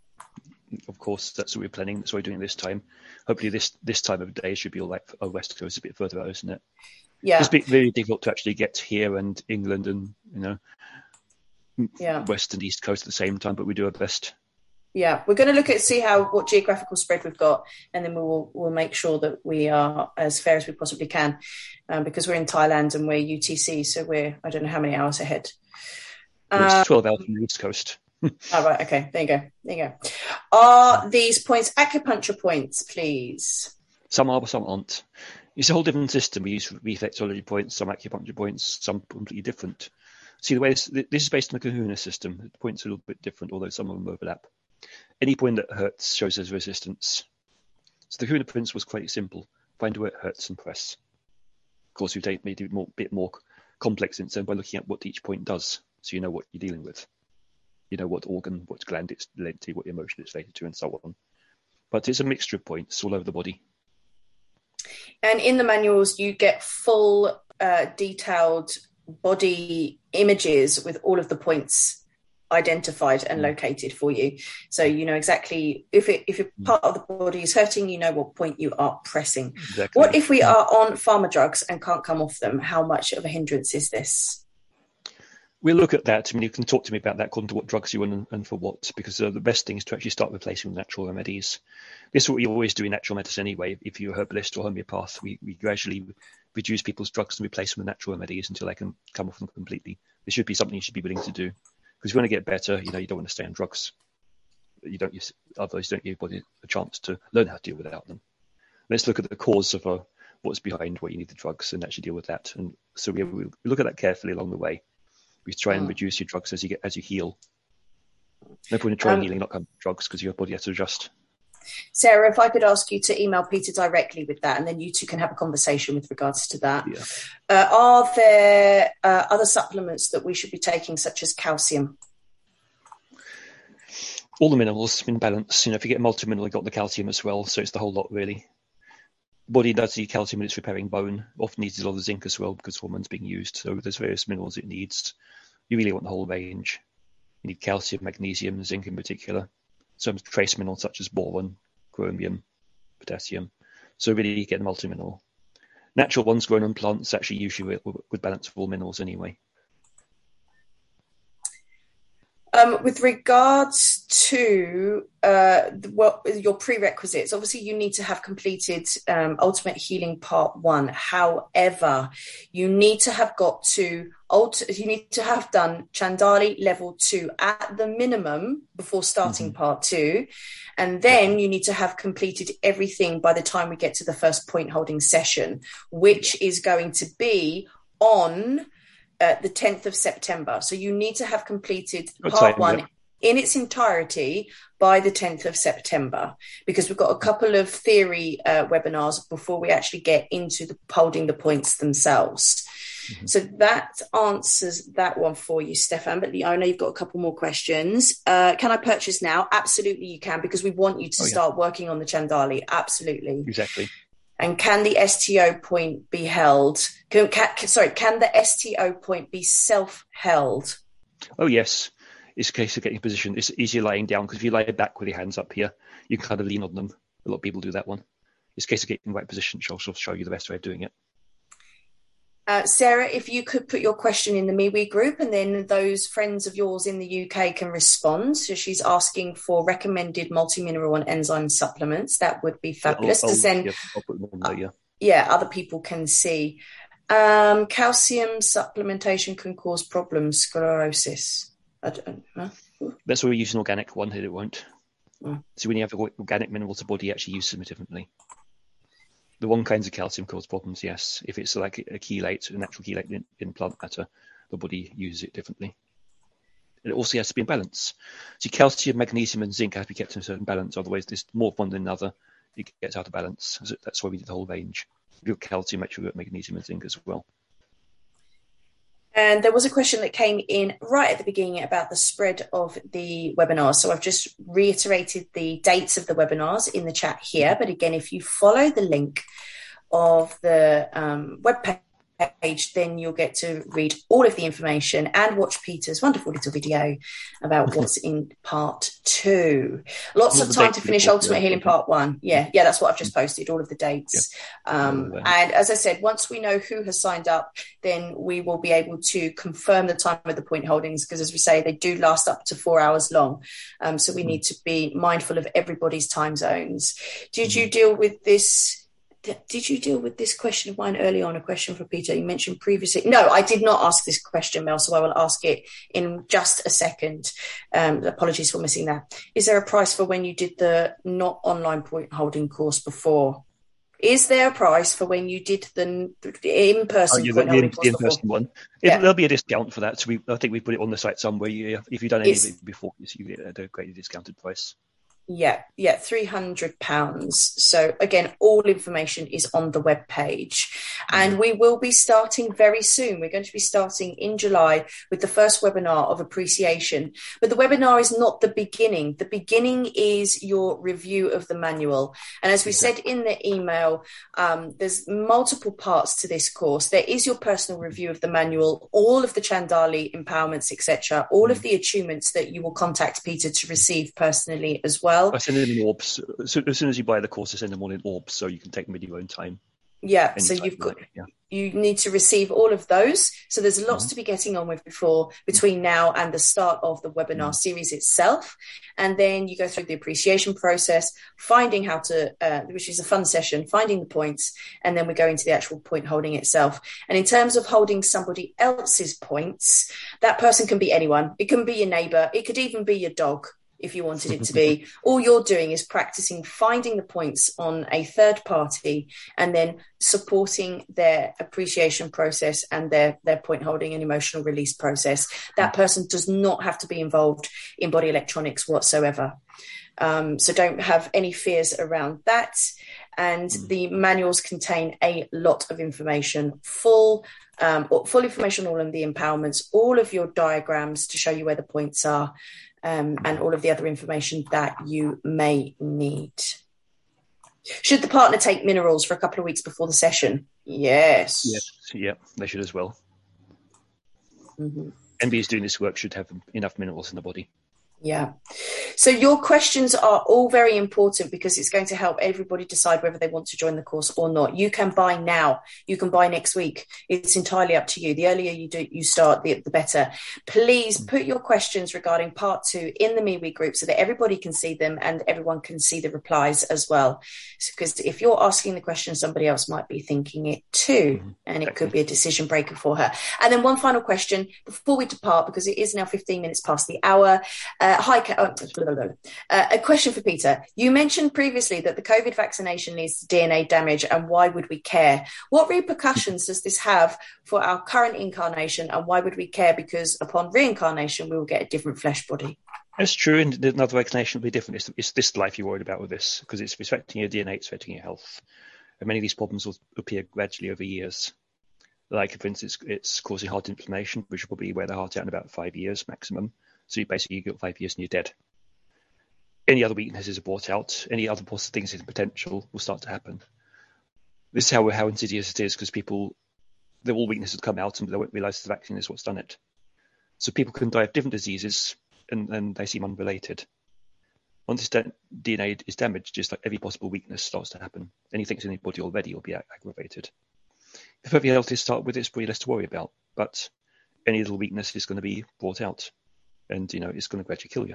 A: Of course, that's what we're planning. That's what we're doing this time. Hopefully this, this time of day should be all right for oh, West Coast, a bit further out, isn't it?
B: Yeah.
A: It's a bit very difficult to actually get here and England and, you know,
B: yeah.
A: West and East Coast at the same time, but we do our best.
B: Yeah, we're going to look at see how what geographical spread we've got, and then we will we'll make sure that we are as fair as we possibly can, um, because we're in Thailand and we're U T C, so we're I don't know how many hours ahead.
A: Well, it's twelve hours from the East Coast.
B: Oh, right, okay, there you go, there you go. Are these points acupuncture points, please?
A: Some are, but some aren't. It's a whole different system. We use reflexology points, some acupuncture points, some completely different. See, the way this, this is based on the Kahuna system. The points are a little bit different, although some of them overlap. Any point that hurts shows as resistance. So the Kahuna principle was quite simple. Find where it hurts and press. Of course, we've made it a bit more complex in by looking at what each point does, so you know what you're dealing with. You know what organ, what gland it's related to, what emotion it's related to, and so on. But it's a mixture of points all over the body.
B: And in the manuals, you get full, uh, detailed body images with all of the points identified and located for you, so you know exactly if it if a part of the body is hurting, you know what point you are pressing.
A: Exactly.
B: What if we are on pharma drugs and can't come off them? How much of a hindrance is this?
A: We'll look at that. I mean, you can talk to me about that according to what drugs you want and, and for what, because uh, the best thing is to actually start replacing with natural remedies. This is what we always do in natural medicine anyway. If you're a herbalist or homeopath, we, we gradually reduce people's drugs and replace them with natural remedies until they can come off them completely. This should be something you should be willing to do. Because if you want to get better, you know, you don't want to stay on drugs. You don't use, otherwise you don't give your body a chance to learn how to deal without them. Let's look at the cause of uh, what's behind why you need the drugs and actually deal with that. And so we, we look at that carefully along the way. We try and reduce your drugs as you get as you heal. No point in trying um, healing, not come drugs, because your body has to adjust.
B: Sarah, if I could ask you to email Peter directly with that, and then you two can have a conversation with regards to that.
A: Yeah.
B: Uh, are there uh, other supplements that we should be taking, such as calcium?
A: All the minerals in balance. You know, if you get multi-mineral, you've got the calcium as well, so it's the whole lot, really. The body does need calcium when it's repairing bone. Often needs a lot of zinc as well, because hormones being used. So there's various minerals it needs. You really want the whole range. You need calcium, magnesium, zinc in particular. Some trace minerals such as boron, chromium, potassium. So really get the multi-mineral. Natural ones grown on plants actually usually a good balance of all minerals anyway.
B: Um, with regards to uh, the, what your prerequisites, obviously you need to have completed um, Ultimate Healing Part One. However, you need to have got to alter, you need to have done Chandali Level Two at the minimum before starting mm-hmm. Part Two, and then you need to have completed everything by the time we get to the first point holding session, which is going to be on Uh, the tenth of September. So you need to have completed
A: Good
B: part
A: time,
B: one
A: yeah.
B: in its entirety by the tenth of September, because we've got a couple of theory uh, webinars before we actually get into the holding the points themselves. Mm-hmm. So that answers that one for you, Stefan. But I know you've got a couple more questions. Uh, can I purchase now? Absolutely you can, because we want you to oh, yeah. start working on the Chandali. Absolutely.
A: Exactly.
B: And can the S T O point be held? Can, can, sorry, can the S T O point be self-held?
A: Oh, yes. it's a case of getting a position. It's easier lying down because if you lie back with your hands up here, you can kind of lean on them. A lot of people do that one. It's a case of getting in the right position, which I'll sort of show you the best way of doing it.
B: Uh, Sarah, if you could put your question in the MeWe group, and then those friends of yours in the U K can respond. So she's asking for recommended multi-mineral and enzyme supplements. That would be fabulous.
A: I'll, I'll,
B: because then,
A: yeah, I'll put them in there, yeah.
B: yeah, other people can see. Um, calcium supplementation can cause problems, sclerosis. I don't know.
A: That's why we use an organic one, and it won't.
B: Mm.
A: So when you have organic minerals, the body actually uses them differently. The one kinds of calcium cause problems, yes. If it's like a chelate, a natural chelate in, in plant matter, the body uses it differently. It also has to be in balance. See, calcium, magnesium, and zinc have to be kept in a certain balance. Otherwise, there's more of one than another. It gets out of balance. So that's why we did the whole range. If you've got calcium, make sure you've got magnesium and zinc as well.
B: And there was a question that came in right at the beginning about the spread of the webinars. So I've just reiterated the dates of the webinars in the chat here. But again, if you follow the link of the um, webpage, then you'll get to read all of the information and watch Peter's wonderful little video about what's in part two. Lots of time to finish Ultimate Healing part one. Yeah, yeah, that's what I've just posted, all of the dates. Yeah. Um, and as I said, once we know who has signed up, then we will be able to confirm the time of the point holdings, because as we say, they do last up to four hours long. Um, so we mm. need to be mindful of everybody's time zones. Did mm. you deal with this? Did you deal with this question of mine early on, a question for Peter? You mentioned previously. No, I did not ask this question, Mel, so I will ask it in just a second. Um, apologies for missing that. Is there a price for when you did the not online point holding course before? Is there a price for when you did the in-person
A: oh, yeah,
B: point
A: the,
B: holding
A: the
B: course
A: in-person
B: before?
A: one?
B: Yeah.
A: It, there'll be a discount for that. So we, I think we put it on the site somewhere. You, if you've done any it's, of it before, you get a greatly discounted price.
B: Yeah, yeah, three hundred pounds. So again, all information is on the webpage. And we will be starting very soon. We're going to be starting in July with the first webinar of appreciation. But the webinar is not the beginning. The beginning is your review of the manual. And as we said in the email, um, there's multiple parts to this course. There is your personal review of the manual, all of the Chandali empowerments, et cetera, all of the attunements that you will contact Peter to receive personally as well.
A: I send them in orbs. So as soon as you buy the course, I send them all in orbs, so you can take them in your own time.
B: Yeah, so you've got yeah. you need to receive all of those. So there's lots mm-hmm. to be getting on with before between now and the start of the webinar mm-hmm. series itself. And then you go through the appreciation process, finding how to, uh, which is a fun session, finding the points, and then we go into the actual point holding itself. And in terms of holding somebody else's points, that person can be anyone. It can be your neighbour. It could even be your dog, if you wanted it to be. All you're doing is practicing finding the points on a third party and then supporting their appreciation process and their, their point holding and emotional release process. That person does not have to be involved in body electronics whatsoever. Um, so don't have any fears around that. And the manuals contain a lot of information, full um, full information, all of the empowerments, all of your diagrams to show you where the points are, Um, and all of the other information that you may need. Should the partner take minerals for a couple of weeks before the session? Yes.
A: Yes, yeah, they should as well.
B: Mm-hmm.
A: Anybody who's doing this work should have enough minerals in the body.
B: Yeah. So your questions are all very important because it's going to help everybody decide whether they want to join the course or not. You can buy now. You can buy next week. It's entirely up to you. The earlier you do, you start, the, the better. Please put your questions regarding part two in the MeWe group so that everybody can see them and everyone can see the replies as well. Because if you're asking the question, somebody else might be thinking it too, mm-hmm. and it could be a decision breaker for her. And then one final question before we depart, because it is now fifteen minutes past the hour. Uh, hi, oh, blah, blah, blah. Uh, a question for Peter. You mentioned previously that the COVID vaccination leads to D N A damage, and why would we care? What repercussions does this have for our current incarnation, and why would we care? Because upon reincarnation, we will get a different flesh body.
A: That's true, and another vaccination will be different. It's, it's this life you're worried about with this, because it's affecting your D N A, it's affecting your health. And many of these problems will appear gradually over years. Like, for instance, it's causing heart inflammation, which will probably wear the heart out in about five years maximum. So you basically you got five years and you're dead. Any other weaknesses are brought out. Any other things in potential will start to happen. This is how how insidious it is, because people, they're all weaknesses come out and they won't realise the vaccine is what's done it. So people can die of different diseases and, and they seem unrelated. Once this D N A is damaged, just like every possible weakness starts to happen. Anything that's in your body already will be aggravated. If everything else to start with, it's pretty less to worry about. But any little weakness is going to be brought out, and you know it's going to gradually kill you.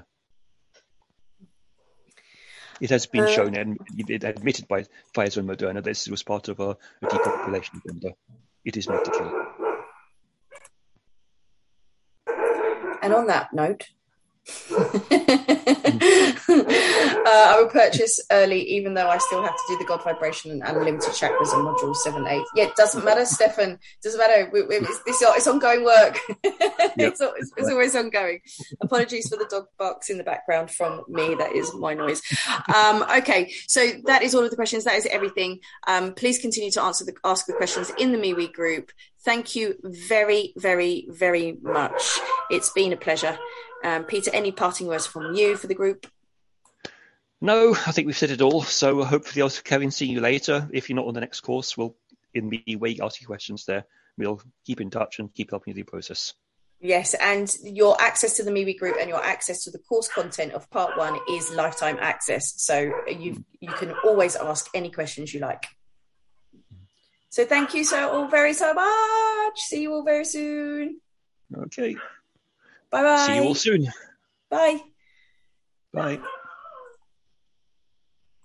A: It has been uh, shown and admitted by Pfizer and Moderna that this was part of a, a depopulation agenda. It is meant to kill.
B: And on that note, uh, I will purchase early, even though I still have to do the God Vibration and Unlimited Chakras and Module seven, eight. Yeah, it doesn't matter, Stefan. Doesn't matter. We, we, it's, it's, it's ongoing work. Yep. it's, it's, it's always ongoing. Apologies for the dog barks in the background from me. That is my noise. Um, okay, so that is all of the questions. That is everything. Um, please continue to answer the ask the questions in the MeWe group. Thank you very, very, very much. It's been a pleasure. Um, Peter, any parting words from you for the group?
A: No, I think we've said it all. So hopefully I'll carry and see you later. If you're not on the next course, we'll in the way ask you questions there. We'll keep in touch and keep helping you through the process.
B: Yes, and your access to the MeWe group and your access to the course content of part one is lifetime access. So you you can always ask any questions you like. So thank you so all very so much. See you all very soon.
A: Okay.
B: Bye bye.
A: See you all soon.
B: Bye.
A: Bye.